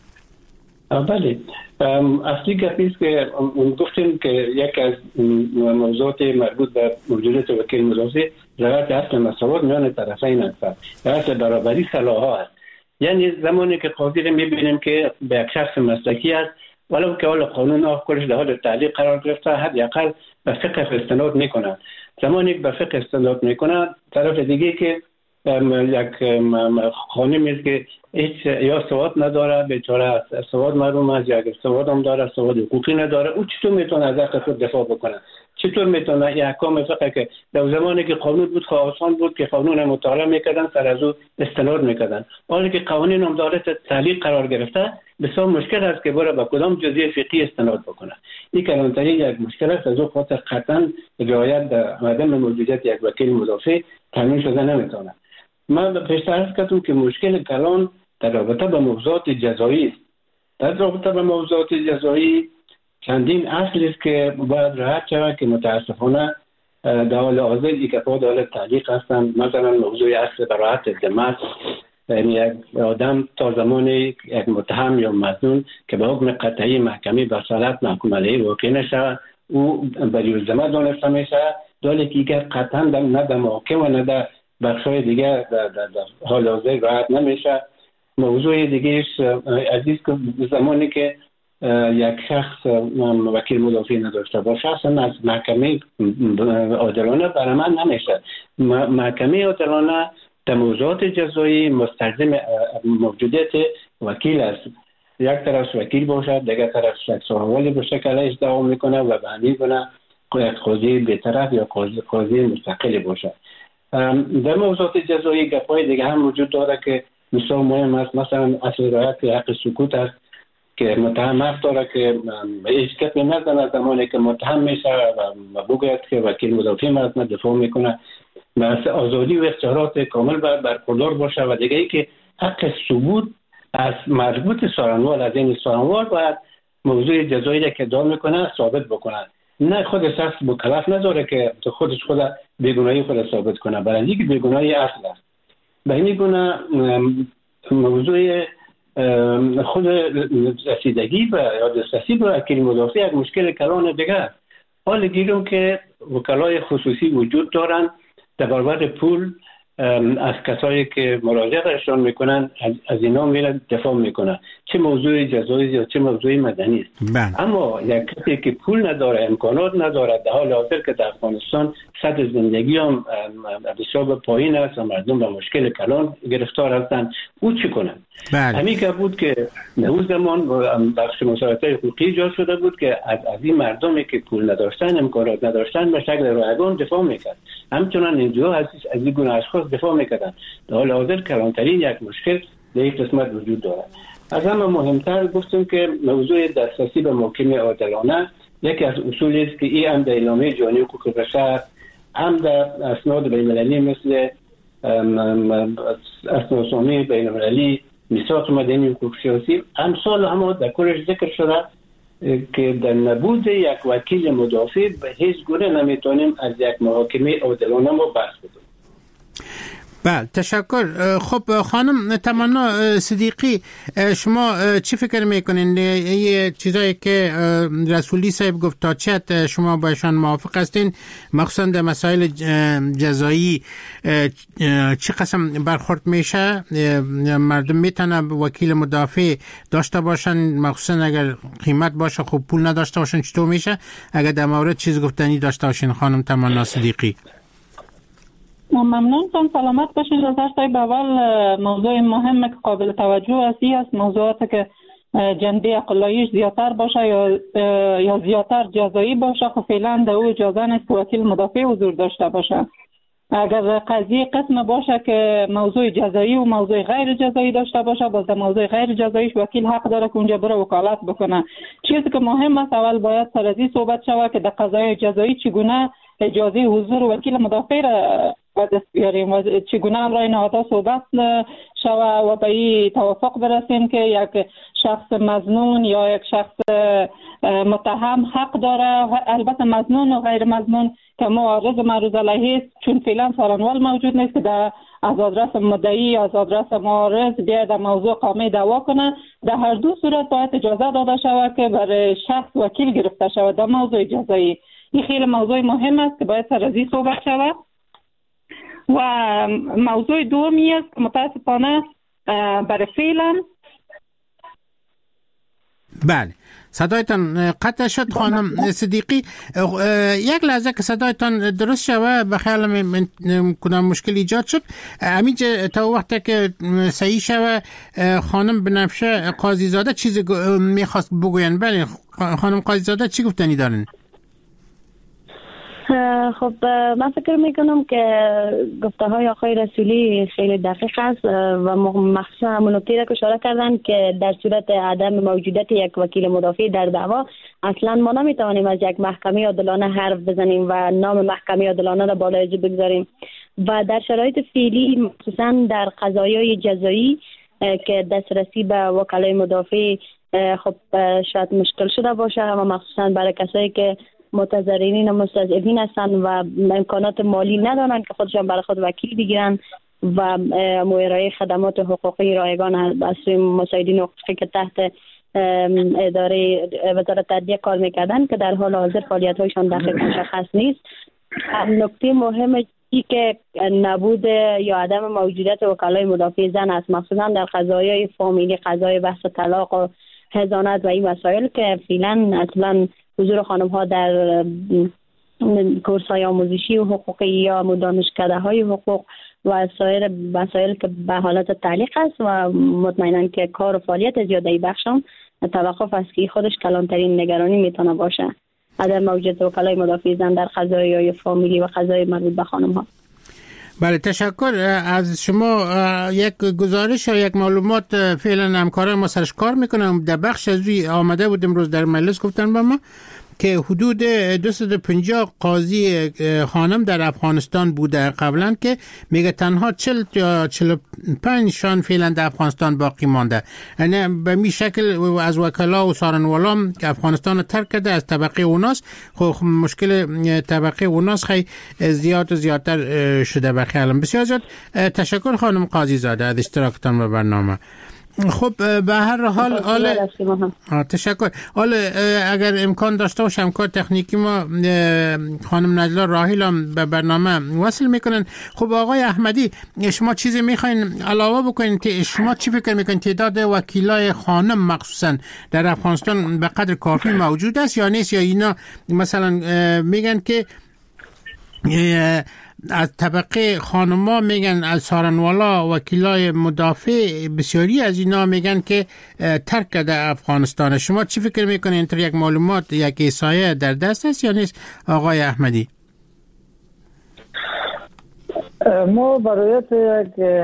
بله، اصلی گپیست که گفتیم که یک از موضوعات مربوط به موجودیت وکیل مدافع رعایت اصل مساوات میان طرفین است، اصل برابری صلاح‌ها است. یعنی زمانی که قاضی رو میبینیم که به یک شخص مسلکی است ولو که حال قانون آخرش در حال تعلیق قرار گرفته حداقل به فقه استناد میکنند. زمانی که به فقه استناد میکنند طرف دیگه که یک خانمی است که هیچ یا سواد نداره، بیچاره سواد معلوم است، یا اگر سواد هم داره سواد حقوقی نداره، او چطور میتونه از حق خود دفاع بکنه؟ چطور میتونه این احکام فقه که در زمانی که قانون بود آسان بود که قانون مطالعه میکردن سر از او استناد میکردن، حالا که قوانین هم داره تعلیق قرار گرفته بسیار مشکل است که برای به کدام جزئیه فقهی استناد بکنه. این کلانتری یک مشکل است، از او خاطر قطعا رعایت در عدم موجودیت یک وکیل مدافع تامین شده نمیتونه. من پیشتر عرض کردم که مشکل کلان در رابطه با موضوعات جزایی است. در رابطه با موضوعات جزایی چندین اصل است که باید رعایت شود که متاسفانه در حال حاضر یک حال تعلیق هستند. مثلا موضوع اصل براءت ذمه، یعنی یک آدم تا زمانی یک متهم یا مظنون که به حکم قطعی محکمه بصالت محکوم علیه واقع نشود او بری ذمه دانسته میشه، دالی که اگر قطعا نه در محاکمه و نه در بخشای دیگه در حال حاضر رعایت نمیشه. موضوع دیگه عزیز که زمانی که یک شخص وکیل مدافع نداشته باشه اصلا از محکمه عادلانه برآمد نمیشه. محکمه عادلانه در موضوعات جزایی مستلزم موجودیت وکیل است. یک طرف وکیل باشه، دیگر طرف شخص احوالی به شکل ادعا میکنه و به همین گونه قاضی بی‌طرف یا قاضی مستقل باشه. در موضوعات جزایی گپ‌های دیگه هم وجود داره که مثال مهم است، مثلا اصل رعایت حق سکوت است که متهم حق داره که هیچ کسی نزنه زمانی که متهم میشه و بگوید که وکیل مدافع مرا دفاع میکنه، مثل آزادی و اختیارات کامل برخوردار باشه. و دیگه ای که حق ثبوت از مربوط سارنوال، از این سارنوال باید موضوع جزایی که ادعا میکنه ثابت بکنه، نه خود شخص مکلف نداره که خودش خود بیگناهی خود ثابت کنه، برای اینکه بیگناهی اصل است. به این گونه موضوع خود رسیدگی و یا دسترسی به وکیل مدافع یک مشکل کلان دیگه است. حال گیرم که وکلای خصوصی وجود دارن در برابر پول از کسایی که مراجعهشون میکنن از اینا میرن دفاع میکنن، چه موضوع جزایی یا چه موضوع مدنی است. اما یک کسی که پول نداره، امکانات نداره، در حال حاضر که در افغانستان سطح زندگی هم بسیار پایین است و مردم به مشکل کلان گرفتار هستند، او چی کنن؟ همین که بود که اون زمان بخش مساعدت حقوقی ایجاد شده بود که از این مردمی که پول نداشتن، امکانات نداشتن به شکل رایگان دفاع میکرد. همچنان اینجا از این گونه اشخاص دفاع میکردن. در حال حاضر کلانترین یک مشکل در این قسمت وجود دارد. از همه مهمتر گفتم که موضوع دسترسی به محکمه عادلانه یکی از اصولی است که این هم در اعلامیه جهانی حقوق بشر، هم در اسناد بین‌المللی مثل اسنادنامه بین‌المللی، میثاق مدنی حقوق سیاسی، امثال هم در کلش ذکر شده که در نبود یک وکیل مدافع به هیچ گونه نمیتونیم از یک محاکمه عادلانه ما بحث بکنیم. بله، تشکر. خب خانم تمنا صدیقی، شما چی فکر میکنین؟ یه چیزایی که رسولی صاحب گفت تا چه حد شما باشان موافق هستین، مخصوصا در مسائل جزایی چه قسم برخورد میشه؟ مردم میتونن وکیل مدافع داشته باشن، مخصوصا اگر قیمت باشه، خب پول نداشته باشن چطور میشه؟ اگر در مورد چیز گفتنی داشته باشین خانم تمنا صدیقی. ممنون، تان سلامت باشین. از هر اول موضوع مهم که قابل توجه است موضوعات که جنبه اقلاییش زیادتر باشه یا زیادتر جزایی باشه. خب فعلا در او اجازه نیست که وکیل مدافع حضور داشته باشه. اگر قضیه قسم باشه که موضوع جزایی و موضوع غیر جزایی داشته باشه، باز در موضوع غیر جزاییش وکیل حق داره که اونجا بره وکالت بکنه. چیزی که مهم است اول باید سر از این صحبت شود که در قضایای جزایی چگونه اجازه حضور وکیل مدافع را دست بیاریم و چگونه امرای نهادها صحبت شود و به این توافق برسیم که یک شخص مظنون یا یک شخص متهم حق داره، البته مظنون و غیر مظنون که معرض علیه است، چون فعلا سارنوال موجود نیست که از آدرس مدعی از آدرس معرض بیاید در موضوع قامه دعوا کنه. در هر دو صورت باید اجازه داده شود که برای شخص وکیل گرفته شود در موضوع جزایی. این خیلی موضوع مهم است که باید سر از این صحبت شود. و موضوع دومی است که متاسفانه برای فعلا. بله، صدایتان قطع شد خانم صدیقی. یک لحظه که صدایتان درست شوه، به خیال کنم مشکل ایجاد شد. همینجا تا وقتی که صحیح شوه خانم بنفشه قاضی زاده چیزی میخواست بگوین. بله خانم قاضی زاده چی گفتنی دارن؟ خب من فکر میکنم که گفته های آقای رسولی خیلی دقیق است و مخصوصا همون نکته را که اشاره کردن که در صورت عدم موجودیت یک وکیل مدافع در دعوا اصلا ما نمیتوانیم از یک محکمه عادلانه حرف بزنیم و نام محکمه عادلانه را بالای جا بگذاریم. و در شرایط فعلی مخصوصا در قضایای جزایی که دسترسی به وکلای مدافع خب شاید مشکل شده باشه و مخصوصا برای کسایی که متضررین و مستضعفین هستند و امکانات مالی ندارند که خودشان برای خود وکیل بگیرن و ارائه خدمات حقوقی رایگان از سوی مساعدین حقوقی که تحت اداره وزارت عدلیه کار میکردن که در حال حاضر فعالیت‌هایشان دقیق مشخص نیست. نکته مهم ای که نبود یا عدم موجودیت وکلای مدافع زن است، مخصوصا در قضایای فامیلی، قضای بحث طلاق و حضانت و این مسائل که فعلا اصلا حضور خانم ها در کورس‌های آموزشی و حقوقی یا دانشکده‌های حقوق و سایر مسائل که به حالت تعلیق است و مطمئناً که کار و فعالیت زیاده بخشم توقف است که خودش کلانترین نگرانی میتونه باشه عدم موجودیت وکلای مدافع زن در قضایای فامیلی و قضای مربوط به خانم ها. بله تشکر از شما. یک گزارش و یک معلومات فعلا همکاران ما سرش کار میکنم. در بخش از روی آمده بود امروز در مجلس گفتن با ما که حدود 250 قاضی خانم در افغانستان بوده قبلا که میگه تنها 40 یا 45 شان فعلا در افغانستان باقی مانده. یعنی به می شکل از وکلا و سارنوالام که افغانستان رو ترک کرده از طبقه اوناس. خب مشکل طبقه اوناس خیلی زیاد و زیادتر شده برخیالم. بسیار زیاد تشکر خانم قاضی زاده از اشتراکتان به برنامه. خب به هر حال تشکر. حالا اگر امکان داشته باشه همکار تکنیکی ما خانم نجلا راحیل هم به برنامه وصل میکنن. خب آقای احمدی شما چیزی میخواین علاوه بکنین که شما چی فکر میکنین تعداد وکیلای خانم مخصوصا در افغانستان به قدر کافی موجود است یا نیست، یا اینا مثلا میگن که از طبقه خانما میگن از سارنوالا وکیلای مدافع بسیاری از اینا میگن که ترک کرده افغانستان. شما چی فکر میکنین؟ اینطور یک معلومات یک احصایه در دست است یا نیست آقای احمدی؟ ما برایت یک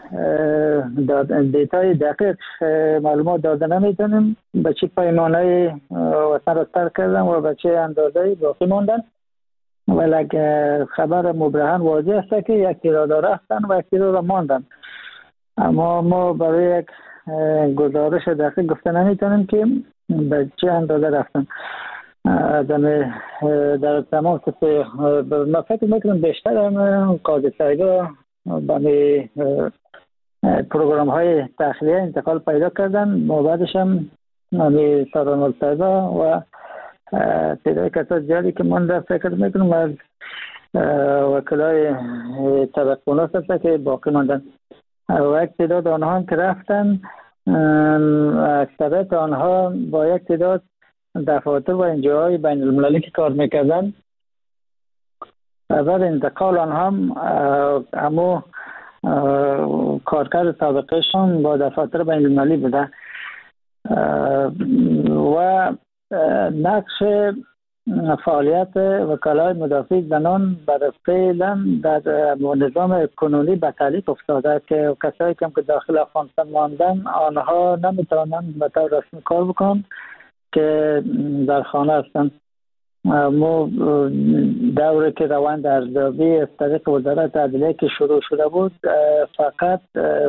دیتای دقیق معلومات داده نمیتونیم به چه پیمانه وطن را ترک کردن و به چه اندازه باقی ماندن، ولی خبر مبرهن واضح است که یک تعداد رفتن و یک تعداد ماندن. اما ما برای یک گزارش دقیق گفته نمیتونیم که به چه اندازه رفتن. در تمام ما فکر میکنم بیشتر هم قاضی سایگاه به پروگرام های تخلیه انتقال پیدا کردن. ما بعدش هم سارنوال سایگاه و تعداد کسات زیادی که من فکر میکنم از وکلای طبقه اوناس هست که باقی ماندن و یک تعداد آنها هم که رفتن اکثریت آنها با یک تعداد دفاتر و انجاهای بین المللی که کار میکردن و بعد انتقال آنها هم همو کارکرد طبقهشون با دفاتر بین المللی بوده و نقش فعالیت وکلای مدافع زنان برای فعلا در نظام کنونی به تعلیق افتاده که کسایی که داخل افغانستان ماندن آنها نمیتوانند به طور رسمی کار بکنن که در خانه هستند. ما دوره که روند ارزیابی از طریق وزارت عدلیه که شروع شده بود فقط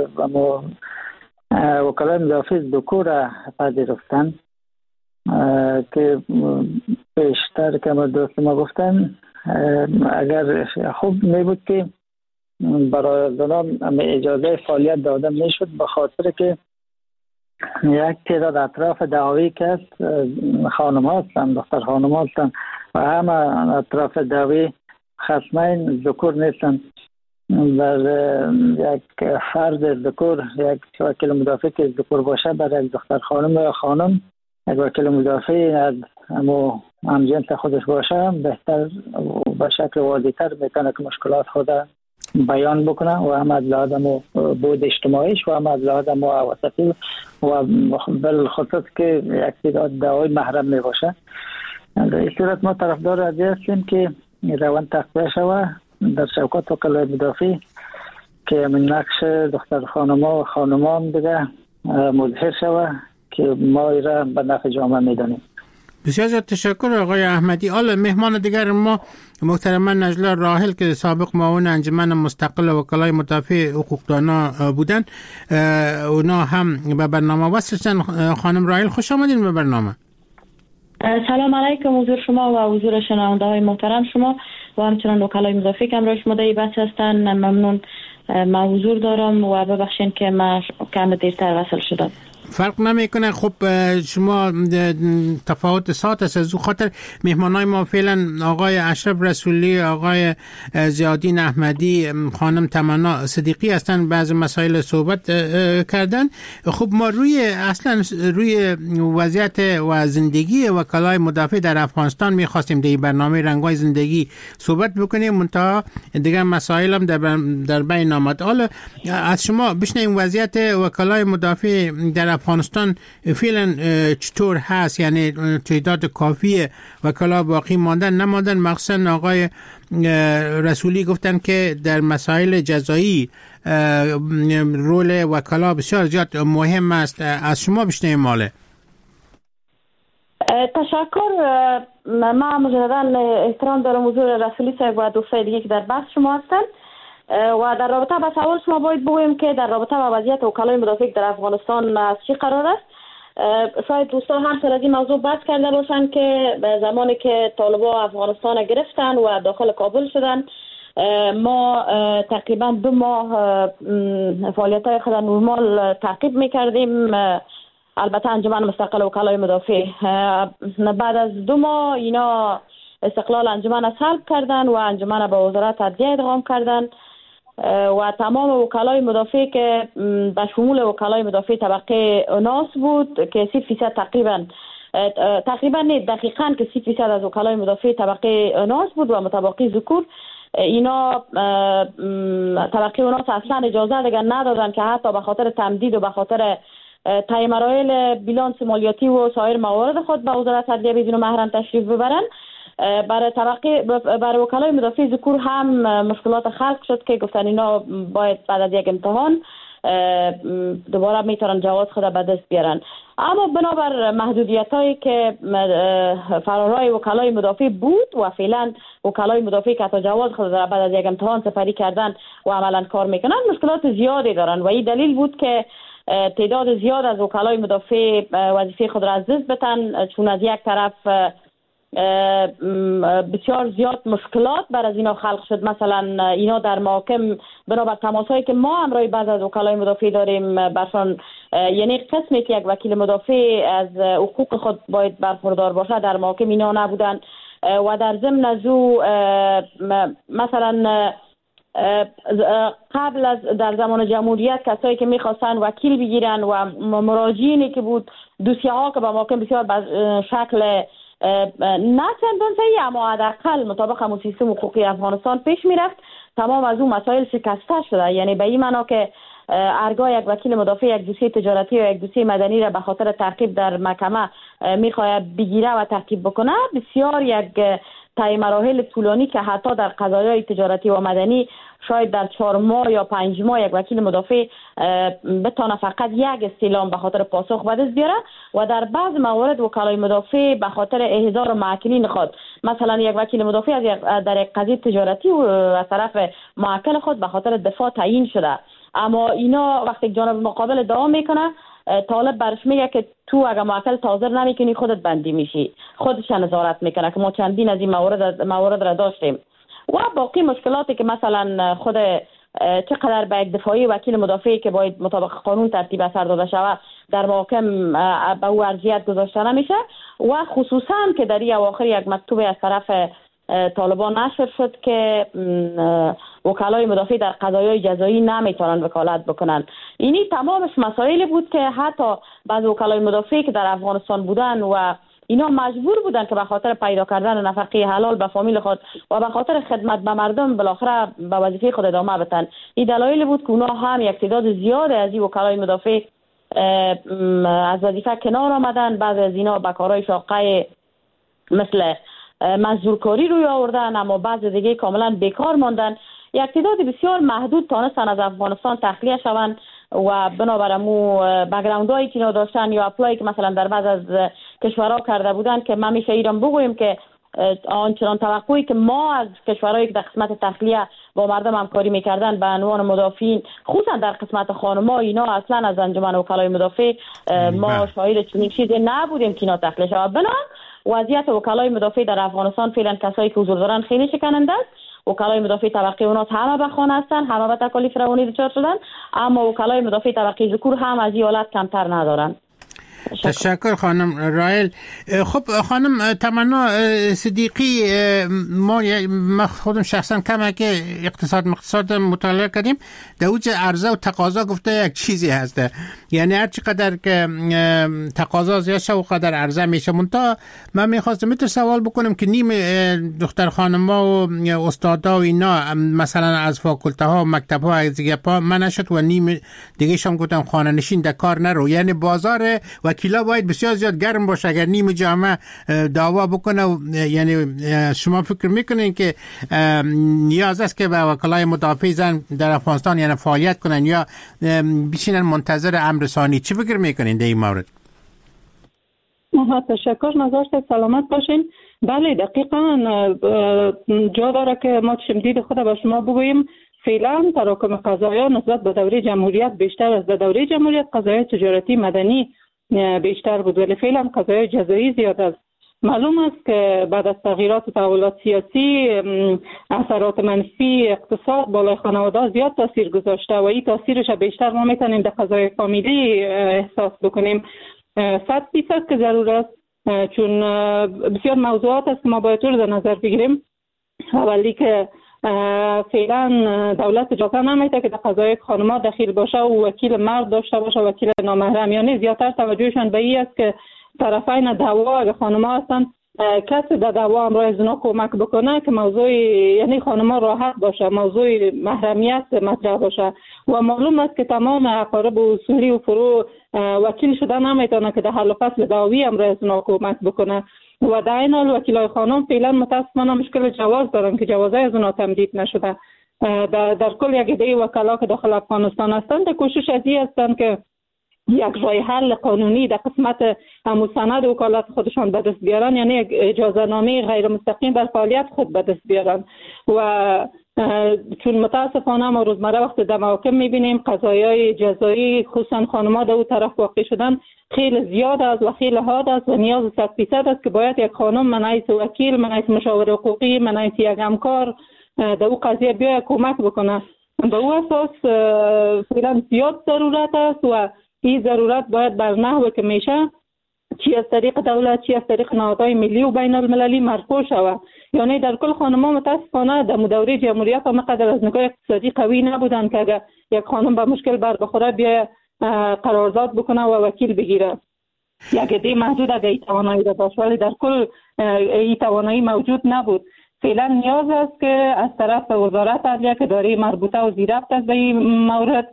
وکلای مدافع ذکور را پذیرفتند که بیشتر که دوست ما گفتن اگر خوب می بود که برای زنان اجازه فعالیت داده می شد، به خاطر که یک تعداد اطراف دعوی که است خانم هستن، دختر خانم هستن و همه اطراف دعوی خصمین ذکور نیستن. در یک فرد ذکور یک وکیل مدافع که ذکور باشه برای یک دختر خانم یا خانم یک وکیل مدافع از همجنس خودش باشه بهتر به شکل واضح‌تر میتونه که مشکلات خود بیان بکنه و هم از لحاظ بود اجتماعیش و هم از لحاظ عواطفی و بالخصوص که یک تعداد دعوای محرم می باشه. در این صورت ما طرفدار از هستیم که روند تقویه شوه در شوکات وکلای مدافع که من نقش دختر خانما و خانمان دیگه مظهر شوه که ما ایره به نفع جامعه میدانیم. بسیار زیاد تشکر آقای احمدی. حالا مهمان دیگر ما محترمه نجلا راحل که سابق معاون انجمن مستقل وکلای مدافع حقوقدانا بودن، اونا هم به برنامه وصل شدن. خانم راحل خوش آمدین به برنامه. سلام علیکم حضور شما و حضور شنونده های محترم شما و همچنان وکلای مدافع که همراه شما در بحث هستن. ممنون، من حضور دارم و ببخشید که من کم دیرتر وصل شدم. فرق نمیکنه. خب شما تفاوت ساعت است، از خاطر مهمانای ما فعلا آقای اشرف رسولی، آقای زیادین احمدی، خانم تمنا صدیقی هستن، بعض مسائل صحبت کردن. خب ما روی وضعیت و زندگی وکلای مدافع در افغانستان میخواستیم در برنامه رنگ‌های زندگی صحبت بکنیم، منتها دیگر مسائل هم در بین آمد. حالا از شما بشنویم وضعیت وکلای مدافع در افغانستان فعلا چطور هست؟ یعنی تعداد کافی وکلا باقی ماندن نماندن؟ مخصوصا آقای رسولی گفتن که در مسائل جزایی رول وکلا بسیار زیاد مهم است. از شما بشنویم ماله. تشکر. من مجددا احترام دارم حضور رسولی صاحب و دوستای دیگه که در بحث شما هستند و در رابطه با سوال شما باید بگویم که در رابطه با وضعیت وکلای مدافع در افغانستان از چی قرار است. شاید دوستان هم سر از این موضوع بحث کرده باشن که زمانی که طالبان افغانستان گرفتن و داخل کابل شدن، ما تقریبا 2 ماه فعالیت‌های خود نرمال تعقیب می‌کردیم. البته انجمن مستقل وکلای مدافع بعد از 2 ماه اینا استقلال انجمن را سلب کردن و انجمن به وزارت عدلیه ادغام کردن و تمام وکلای مدافع که به شمول وکلای مدافع طبقه اناس بود که 30% تقریبا نه دقیقاً که 30% از وکلای مدافع طبقه اناس بود و متبقی ذکور، اینا طبقه اناس اصلا اجازه دیگر ندادن که حتی به خاطر تمدید و به خاطر طی مراحل بیلانس مالیاتی و سایر موارد خود به وزارت عدلیه بدون محرم تشریف ببرن. برای وکلای مدافع ذکور هم مشکلات خلق شد که گفتن اینا باید بعد از یک امتحان دوباره میتونن جواز خود به دست بیارن. اما بنابر محدودیتایی که فرارای وکلای مدافع بود و فعلا وکلای مدافع که تا جواز خود بعد از یک امتحان سپری کردن و عملا کار میکنن مشکلات زیادی دارن و این دلیل بود که تعداد زیاد از وکلای مدافع وظیفه خود را از دست بدن، چون از یک طرف بسیار زیاد مشکلات بر از اینا خلق شد. مثلا اینا در محاکم بنابر تماسایی که ما همراه بعض از وکلای مدافع داریم برشان، یعنی قسمی که یک وکیل مدافع از حقوق خود باید برخوردار باشه در محاکم اینا نبودن و در ضمن از او مثلا قبل از در زمان جمهوریت کسایی که میخواستن وکیل بگیرن و مراجعینی که بود دوسیه ها که با محاکم بسیار شکل نه چندان صحیح اما حداقل مطابق همون سیستم حقوقی افغانستان پیش میرفت، تمام از اون مسائل شکسته شده. یعنی به این معنا که هرگاه یک وکیل مدافع یک دوسیه تجارتی و یک دوسیه مدنی را به خاطر تعقیب در محکمه میخواهد بگیره و تعقیب بکنه، بسیار یک طی مراحل طولانی که حتی در قضایای تجارتی و مدنی شاید در 4 ماه یا 5 ماه یک وکیل مدافع بتونه فقط یک استعلام به خاطر پاسخ به دست بیاره و در بعض موارد وکلای مدافع به خاطر احضار معکلین خود، مثلا یک وکیل مدافع در یک قضیه تجارتی و از طرف معکل خود به خاطر دفاع تعیین شده، اما اینا وقتی جانب مقابل ادعا میکنه طالب برش میگه که تو اگه معکل حاضر نمیکنی خودت بندی میشی، خودش نظارت میکنه که ما چندین از این موارد را داشتیم. و باقی مشکلاتی که مثلا خود چقدر به یک دفاعی وکیل مدافعی که باید مطابق قانون ترتیب اثر داده شود در محاکم به او ارجحیت گذاشته نمیشه و خصوصا که در این اواخر یک مکتوب از طرف طالبان نشر شد که وکلای مدافع در قضایای جزایی نمیتونن وکالت بکنن. اینی تمامش مسائلی بود که حتی بعض وکلای مدافع که در افغانستان بودن و اینا مجبور بودن که به خاطر پیدا کردن نفقه حلال به فامیل خود و به خاطر خدمت به مردم بالاخره به وظیفه خود ادامه بدن. این دلایلی بود که اونا هم یک تعداد زیاد از این وکلای مدافع از وظیفه کنار آمدن. بعضی از اینا به کارهای شاقه مثل مزدورکاری روی آوردن، اما بعضی دیگه کاملا بیکار ماندن. یک تعداد بسیار محدود تانستن از افغانستان تخلیه شوند و بنابراین بک‌گراندایی که اینا داشتن یا اپلای که مثلا در بعض از کشورها کرده بودن که ما میشه ایران بگوییم که آنچنان توقعی که ما از کشورهایی که در قسمت تخلیه با مردم همکاری میکردن به عنوان مدافعین، خصوصا در قسمت خانم‌ها، اینا اصلا از انجمن وکلای مدافع ما شاهد چنین چیزی نبودیم که اینا تخلیه شود. بنابراین وضعیت وکلای مدافع در افغانستان فعلا کسایی که حضور دارن خیلی شکننده است. وکلای مدافع طبقه اوناس همه به خانه هستن، همه به تکالیف روانی دچار شدن، اما وکلای مدافع طبقه ذکور هم از این حالت کمتر ندارن. تشکر خانم رائل. خب خانم تمنا صدیقی، ما خودم شخصا کم که اقتصاد مطالعه کردیم، در اوج عرضه و تقاضا گفته یک چیزی هسته، یعنی هر چقدر که تقاضا زیاد شه و قدر عرضه میشه. منتها من میخواستم سوال بکنم که نیم دختر خانما و استادا و اینا مثلا از فاکولته ها و مکتب ها از دیگه پا من نشد و نیم دیگه شام گفتم خانه نشین در کار نرو. یعنی بازار وکیلا باید بسیار زیاد گرم باشه اگر نیم جامعه دعوا بکنه. یعنی شما فکر میکنین که نیاز است که به وکلای مدافع زن در افغانستان یعنی فعالیت کنن یا بشینن منتظر امر ثانی؟ چی فکر میکنین در این مورد؟ تشکر، نظرت سلامت باشین. بله دقیقاً جا داره که ما شمدید خود به شما بگوییم فعلا تراکم قضایا نسبت به دوره جمهوریت بیشتر از دوره جمهوریت قضایا تجارتی مدنی بیشتر بود، ولی فعلا قضایا جزایی زیاد است. معلوم است که بعد از تغییرات و تحولات سیاسی اثرات منفی اقتصاد بالای خانواده زیاد تاثیر گذاشته و این تاثیرش بیشتر ما میتونیم در قضای فامیلی احساس بکنیم. 100% که ضرور است، چون بسیار موضوعات است که ما باید رو در نظر بگیریم. اولی که فعلا دولت اجازه نمیده که در قضای خانم‌ها دخیل باشه و وکیل مرد داشته باشه، وکیل نامحرم. یعنی زیادتر توجهشان به این است که طرفین دعوا اگه خانم‌ها هستن کسی در دعوا همراه از اونا کمک بکنه که موضوع یعنی خانم‌ها راحت باشه، موضوع محرمیت مطرح باشه. و معلوم است که تمام اقارب اصولی و فروع وکیل شده نمیتونه که در حل و فصل دعوی همراه از اونا کمک بکنه. و در این حال وکیلای خانم فعلا متاسفانه مشکل جواز دارن که جوازه از اونا تمدید نشده. در کل یک عده وکلا که داخل افغانستان هستند کوشش از این هستند که یک راه حل قانونی در قسمت مستند وکالت خودشان به دست بیارن، یعنی یک اجازه نامه غیر مستقیم بر فعالیت خود به دست بیارن. و چون متاسفانه ما روزمره وقت در محاکم میبینیم قضایای جزایی خصوصا خانم‌ها در اون طرف واقع شدن خیلی زیاد است و خیلی حاد است و نیاز 100% است که باید یک خانم من حیث وکیل، من حیث مشاور حقوقی، من حیث یک همکار در اون قضیه بیاید کمک بکنه. به اون اساس فعلا زیاد ضرورت است و این ضرورت باید بر نحوی که میشه چی از طریق دولت چی از طریق نهادهای ملی و بین المللی مرفوع شود. یعنی در کل خانم‌ها متاسفانه در دوره جمهوریت هم قدر از نگاه اقتصادی قوی نبودن که اگر یک خانم به مشکل بر بخوره بیا قرارداد بکنه و وکیل بگیره. یک عده محدود اگر این توانایی را داشت، ولی در کل این توانایی موجود نبود. فعلا نیاز است که از طرف وزارت عدلیه که داره مربوطه و زیربط است به این مورد،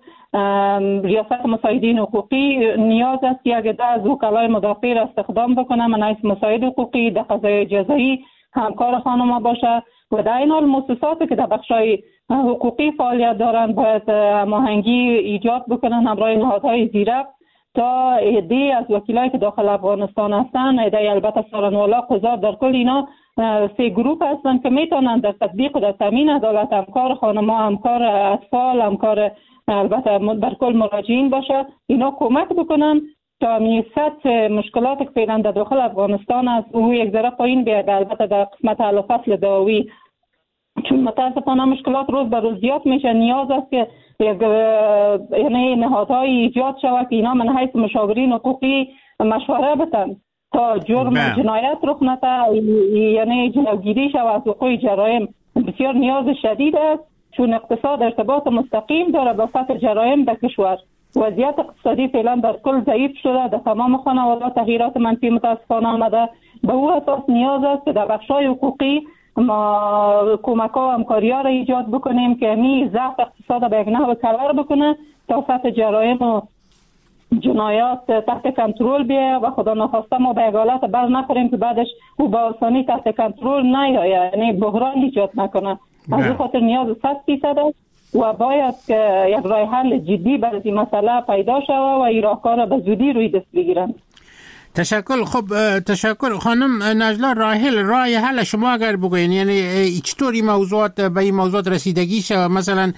ریاست مساعدین حقوقی نیاز است که یک عده از وکلای مدافع را استخدام بکنه، من حیث مساعد حقوقی در قضای جزایی همکار خانم‌ها باشه. و در این حال مؤسساتی که در بخشای حقوقی فعالیت دارند باید هماهنگی ایجاد بکنن همراه نهادهای زیربط تا عده از وکیلایی که داخل افغانستان هستن، عده البته سرانوالا، قضات، در کل اینا 3 گروه هستن که میتونن در تطبیق و در تامین عدالت همکار خانم‌ها، همکار اطفال، همکار البته در کل مراجعین باشه، اینا کمک بکنن تا سطح مشکلات که فعلا در داخل افغانستان است او یک ذره پایین بیاد. البته در قسمت حل و فصل دعوی چون متاسفانه مشکلات روز به روز زیاد میشه، نیاز است که یعنی نهادهای ایجاد شود که اینا من حیث مشاورین حقوقی مشوره بدن تا جرم جنایت رخ نده، یعنی جلوگیری شود از وقوع جرایم. بسیار نیاز شدید است چون اقتصاد ارتباط مستقیم داره با سطح جرایم در کشور. وضعیت اقتصادی فعلا در کل ضعیف شده، در تمام خانواده تغییرات منفی متاسفانه آمده. به او اساس نیاز است که در بخش‌های حقوقی ما کمک‌ها و همکاری‌ها را ایجاد بکنیم که می ضعف اقتصاد به یک نحو کمر بکنه تا سطح جرایم و جنایات تحت کنترل بیاید و خدا نخواسته ما به یک حالت بر نخوریم که بعدش او با آسانی تحت کنترل نیاید، یعنی بحران ایجاد نکنه. از این خاطر نیاز 100% است و باید که یک راه حل جدی برای این مسئله پیدا شود و این راهکار به زودی روی دست بگیرند. تشکر. خب تشکر خانم نجلا. راه حل شما اگر بگوین، یعنی چطوری موضوعات به این موضوعات رسیدگی شد؟ مثلا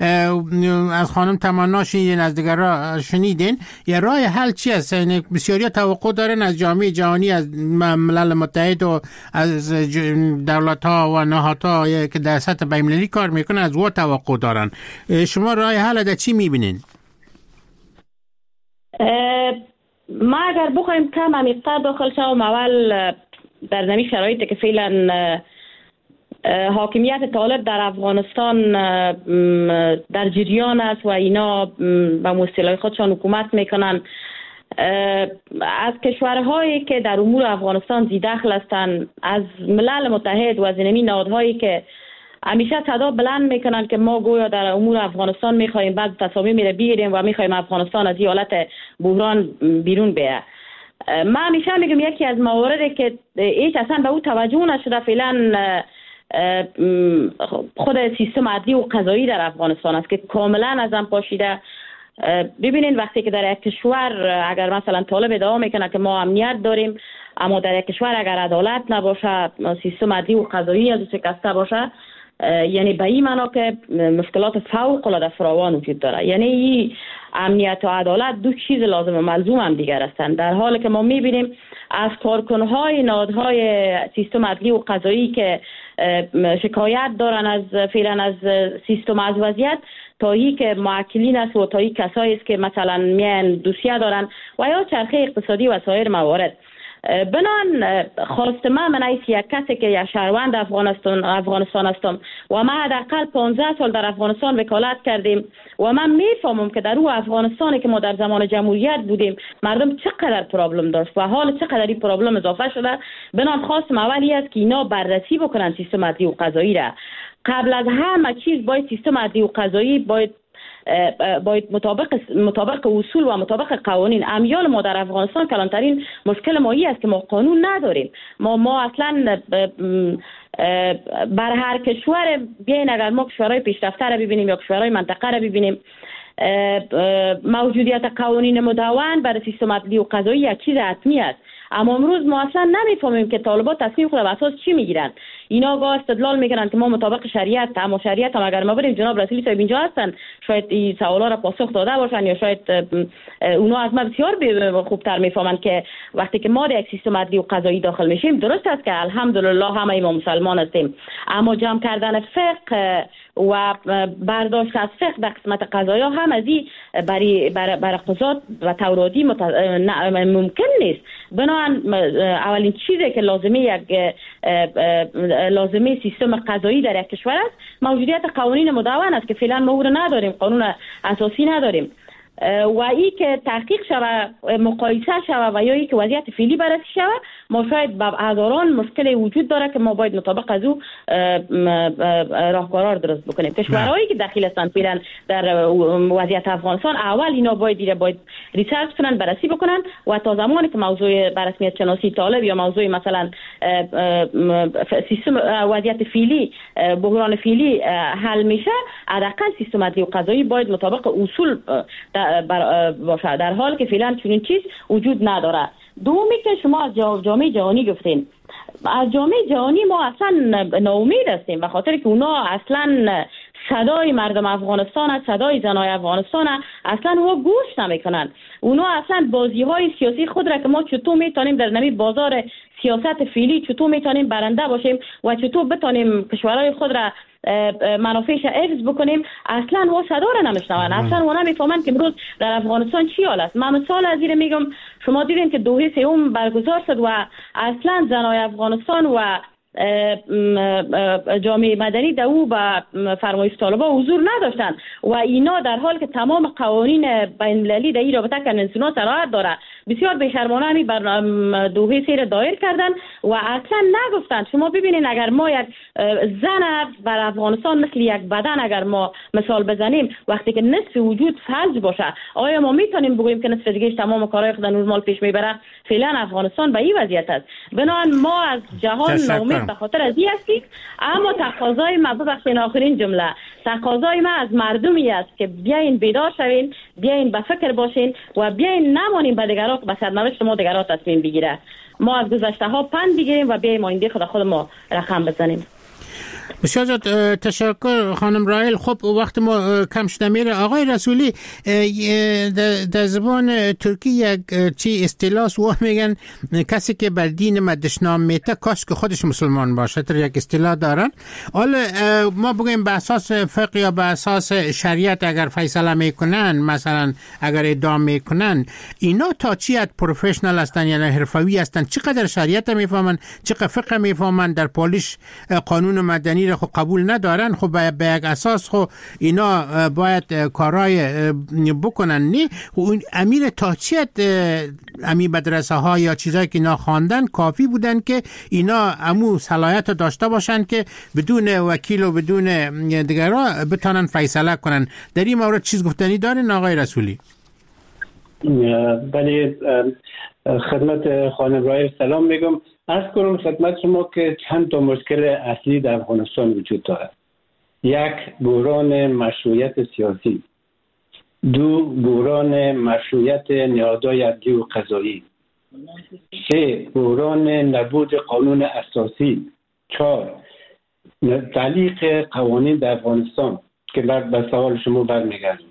از خانم تمنا شنیدین، از دیگران شنیدین، یا راه حل چی است؟ یعنی بسیاری توقع دارن از جامعه جهانی، از ملل متحد و از دولت‌ها و نهادها که در سطح بین‌المللی کار میکنن، از او توقع دارن. شما راه حل در چی میبینین؟ ما اگر بخوایم کم عمیق‌تر داخل شوم، اول در زمین شرایطی که فعلا حاکمیت طالب در افغانستان در جریان است و اینا به مصطلح خودشان حکومت میکنن، از کشورهایی که در امور افغانستان زی دخل هستند، از ملل متحد و از این نهادهایی که همیشه صدا بلند میکنن که ما گویا در امور افغانستان میخوایم بعد تصامیم رو بگیریم و میخوایم افغانستان از این حالت بحران بیرون بیاد. ما همیشه میگم یکی از مواردی که هیچ اصلا به او توجه نشده فعلا خود سیستم عدلی و قضایی در افغانستان است که کاملا از هم پاشیده. ببینین وقتی که در یک کشور اگر مثلا طالب ادعا میکنه که ما امنیت داریم، اما در یک کشور اگر عدالت نباشه، سیستم عدلی و قضایی از شکسته باشه، یعنی به این معنا که مشکلات فوق العاده فراوان وجود داره. یعنی این امنیت و عدالت دو چیز لازم و ملزوم هم دیگر هستند، در حالی که ما میبینیم از کارکنهای نهادهای سیستم عدلی و قضایی که شکایت دارن از فعلا از سیستم از وضعیت، تا این که معکلین است و تا این کسایی است که مثلا میان دوسیه دارن و یا چرخه اقتصادی و سایر موارد. بنان خواست من ایس یک کسی که یک شهروند افغانستان هستم و ما حداقل 15 سال در افغانستان وکالت کردیم و من میفهمم که در او افغانستانی که ما در زمان جمهوریت بودیم مردم چقدر پرابلم داشت و حال چقدر این پرابلم اضافه شده. بنان خواستم اولی است که اینا بررسی بکنن سیستم عدلی و قضایی را. قبل از همه چیز باید سیستم عدلی و قضایی باید مطابق اصول و مطابق قوانین. امیال ما در افغانستان کلانترین مشکل مایی است که ما قانون نداریم. ما اصلا بر هر کشور بیاین اگر ما کشورهای پیشرفته را ببینیم یا کشورهای منطقه را ببینیم، موجودیت قوانین مدون برای سیستم عدلی و قضایی یک چیز حتمی است. اما امروز ما اصلا نمیفهمیم که طالبات تصمیم خود به اساس چی میگیرن. اینا گاه استدلال میکنن که ما مطابق شریعت، اما شریعت هم اگر ما بریم جناب رسولی صاحب اینجا هستن شاید این سوالا را پاسخ داده باشن یا شاید اونا از ما بسیار خوبتر میفهمن که وقتی که ما در یک سیستم عدلی و قضایی داخل میشیم، درست است که الحمدلله همه ما مسلمان هستیم، اما جمع کردن فقه و برداشت از فقه در قسمت قضایا هم از این برای قضات و تورادی ممکن نیست. بنابراین اولین چیزی که لازمه سیستم قضایی در یک کشور است موجودیت قوانین مدون است که فعلا ما او نداریم، قانون اساسی نداریم و ای که تحقیق شوه، مقایسه شوه و یا ای که وضعیت فعلی بررسی شوه، ما شاید با هزاران مشکل وجود داره که ما باید مطابق از او راهکارا درست بکنیم. کشورهایی که داخل هستند فعلا در وضعیت افغانستان، اول اینا باید ریسرچ کنن، بررسی بکنن و تا زمانی که موضوع بررسمیت شناسی طالب یا موضوع مثلا سیستم وضعیت فعلی، بحران فعلی حل میشه، حداقل سیستم عدلی و قضایی باید مطابق اصول باشه، در حال که فعلا چنین چیز وجود نداره. دومی که شما از جامعه جهانی گفتین، از جامعه جهانی ما اصلا ناامید هستیم به خاطر که اونا اصلا صدای مردم افغانستان است، صدای زنای افغانستان است، اصلا اونا گوش نمیکنن. اونا اصلا بازی های سیاسی خود را که ما چطور میتونیم در نمی بازار سیاست فعلی چطور میتونیم برنده باشیم و چطور بتونیم کشورهای خود را منافعش حفظ بکنیم، اصلا و صدا را نمیشنون، اصلا و نمیفهمن که امروز در افغانستان چی حال است. من مثال از این میگم، شما دیدین که دوحه سوم برگزار شد و اصلا زنای افغانستان و جامعه مدنی در او به فرمایش طالبا حضور نداشتن و اینا در حال که تمام قوانین بین المللی در این رابطه کنوانسیون صراحت داره، بسیار بی‌شرمانه همی بر دوحه سیر دایر کردن و اصلا نگفتن. شما ببینین اگر ما یک زن بر افغانستان مثل یک بدن اگر ما مثال بزنیم، وقتی که نصف وجود فلج باشه، آیا ما میتونیم بگوییم که نصف دیگه تمام کارهای خود نرمال پیش میبره؟ فعلا افغانستان به این وضعیت است. بنابراین ما از جهان ناامید به خاطر از این هستیم، اما تقاضای ما ببخشید آخرین جمله، تقاضای ما از مردمی است که بیاین بیدار شوین، بیاین به فکر باشین و بیاین نمانیم به دیگران به سرنوشت ما دیگران تصمیم بگیره. ما از گذشته ها پند بگیریم و بیایم آینده خود ما رقم بزنیم. بسیار زیاد تشکر خانم رائل. خب وقت ما کم شده میره. آقای رسولی، در زبان ترکی یک چی اصطلاح و میگن کسی که بر دین ما دشنام میته کاش که خودش مسلمان باشه، در یک اصطلاح دارن. حالا ما بگیم به اساس فقه یا به اساس شریعت اگر فیصله میکنن، مثلا اگر ادعا میکنن، اینا تا چی حد پروفشنال هستن یعنی حرفوی هستن؟ چقدر شریعت میفهمن، چقدر فقه میفهمن، در پالیش قانون مدنی رو خب قبول ندارن. خب به یک اساس خب اینا باید کارهای بکنن. نه امیر تا چی حد امی مدرسه ها یا چیزایی که اینا خواندن کافی بودن که اینا امو صلاحیت داشته باشن که بدون وکیل و بدون دیگران بتونن فیصله کنن؟ در این مورد چیز گفتنی دارین آقای رسولی؟ بله، خدمت خانم رائل سلام میگم. عرض کنم خدمت شما که چند تا مشکل اصلی در افغانستان وجود دارد. یک، بحران مشروعیت سیاسی. دو، بحران مشروعیت نهادهای عدلی و قضایی. سه، بحران نبود قانون اساسی. چهار، تعلیق قوانین در افغانستان که به سوال شما برمیگردم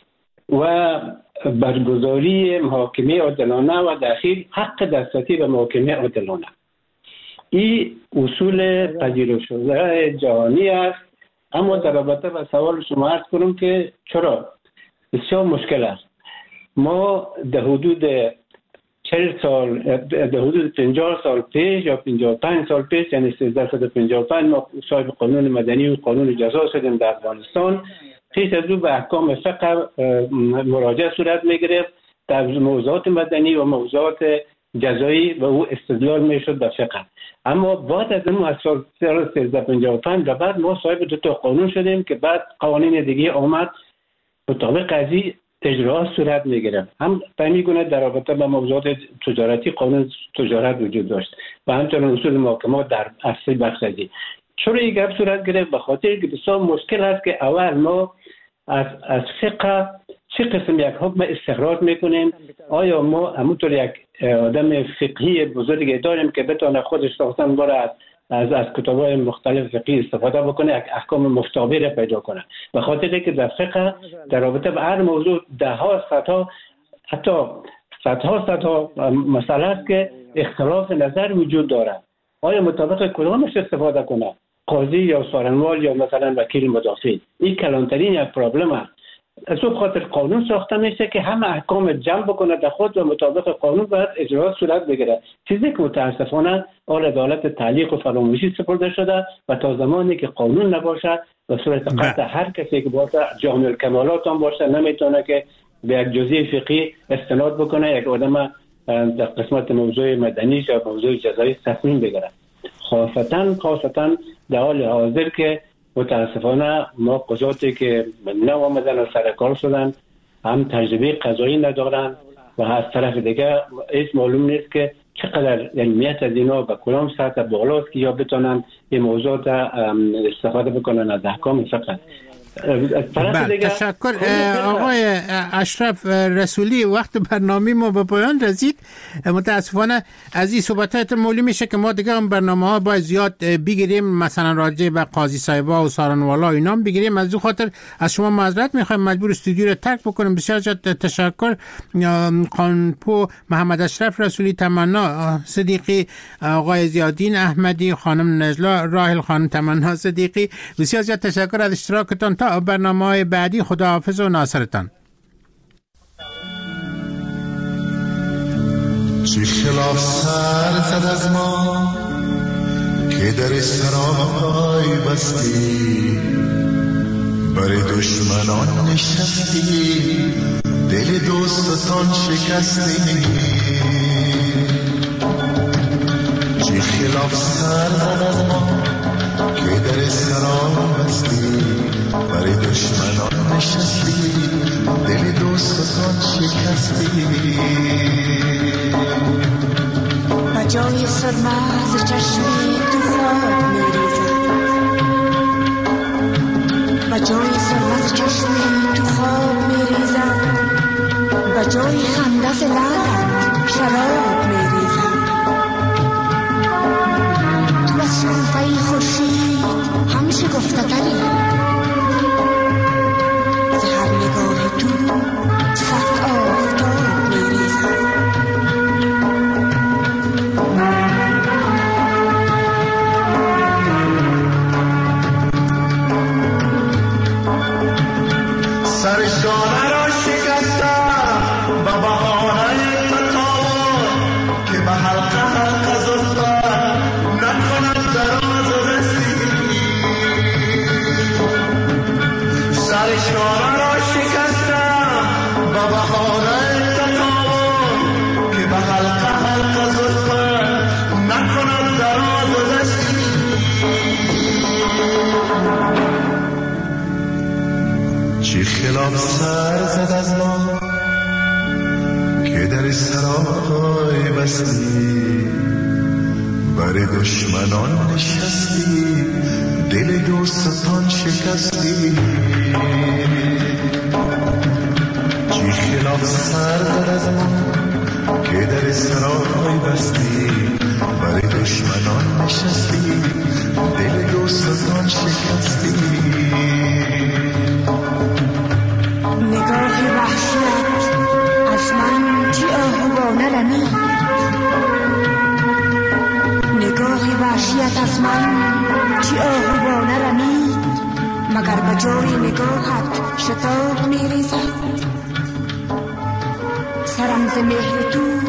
و برگزاری محاکمه عادلانه و در اخیر حق دسترسی به محاکمه عادلانه. این اصول پذیرفته شده جهانی است، اما در رابطه با سوال شما عرض کنم که چرا بسیار مشکل است. ما در حدود 40 سال، در حدود 50 سال پیش یا 55 سال پیش، یعنی 1355 ما صاحب قانون مدنی و قانون جزا شدیم در افغانستان. پیش از او به احکام فقه مراجعه صورت می‌گرفت در موضوعات مدنی و موضوعات جزایی و او استدلال میشد به فقه. اما بعد از اون از سال 1355 بعد ما صاحب دو تا قانون شدیم که بعد قوانین دیگه آمد مطابق قضیه اجرا صورت می‌گرفت. هم میگونه در رابطه با موضوعات تجارتی قانون تجارت وجود داشت و همچنین اصول محاکمات در اصل بخشی. چرا این گپ صورت گرفت؟ به خاطر که بسیار مشکل است که اول ما از فقه چه قسم یک حکم استخراج میکنیم. آیا ما همونطور یک آدم فقهی بزرگی داریم که بتونه خودش شخصا باره از کتاب‌های مختلف فقهی استفاده بکنه، یک احکام مشابه پیدا کنه؟ به خاطر که در فقه در رابطه با هر موضوع ده ها صدها حتی صدها مسئله است که اختلاف نظر وجود دارد. آیا مطابق کدامش استفاده کنه؟ قاضی یا سارنوال یا مثلا وکیل مدافع؟ این کلانترین یک پرابلم است. از اون خاطر قانون ساخته میشه که همه احکام جمع بکنه در خود و مطابق قانون باید اجرا صورت بگیره. چیزی که متاسفانه آل عدالت تعلیق و فراموشی سپرده شده و تا زمانی که قانون نباشه به صورت قطع هر کسی که باشه جامع الکمالات هم باشه نمیتونه که به یک جزئی فقهی استناد بکنه یک آدم در قسمت موضوع مدنی یا موضوع جزایی تصمیم بگیره. خاصتا در حال حاضر که متاسفانه ما قضاتی که نو آمدن و سرکار شدن هم تجربه قضایی ندارن و از طرف دیگه هیچ معلوم نیست که چقدر علمیت از اینا به کدام سطح بالاست که یا بتونن این موضوعات استفاده بکنن از احکام فقه. تشکر آقای اشرف رسولی. وقت برنامه ما به پایان رسید. متاسفانه از این صحبتات معلوم میشه که ما دیگه هم برنامه ها باید زیاد بگیریم، مثلا راجع به قاضی صاحبا و سارنوالا اینا هم بگیریم. از این خاطر از شما معذرت میخوایم، مجبور استودیو رو ترک بکنیم. بسیار تشکر خانپو محمد اشرف رسولی، تمنا صدیقی، آقای زیادین احمدی، خانم نجلا راحل، خانم تمنا صدیقی. بسیار تشکر از اشتراکتان. تا برنامه‌های بعدی خداحافظ و ناصرتان. چه خلاف سر زد از ما که در سرای بستی، برای دشمنان نشستی، دل دوستان شکستی. چه خلاف سر زد از ما که در سرای بستی، برای دشمنان نشستی، دل دوستان شکستی. بجای سرمه ز چشمی تو خواب میریزد، بجای سرمه ز چشمی تو خواب میریزد، بجای خنده ز لبت شراب میریزد. تو از شنفه خورشید هم زد از ما که در سرای بستی، بر دشمنان نشستی، دل دوستان شکستی. چی خلاف سر زد از ما که در سرای بستی، بر دشمنان نشستی، دل دوستان شکستی. نگاه وحشیت از من چی آهوانه رمید، نگاه وحشیت از من چی آهوانه رمید، مگر به جای نگاهت شتاب می ریزد. سرم ز مهر تو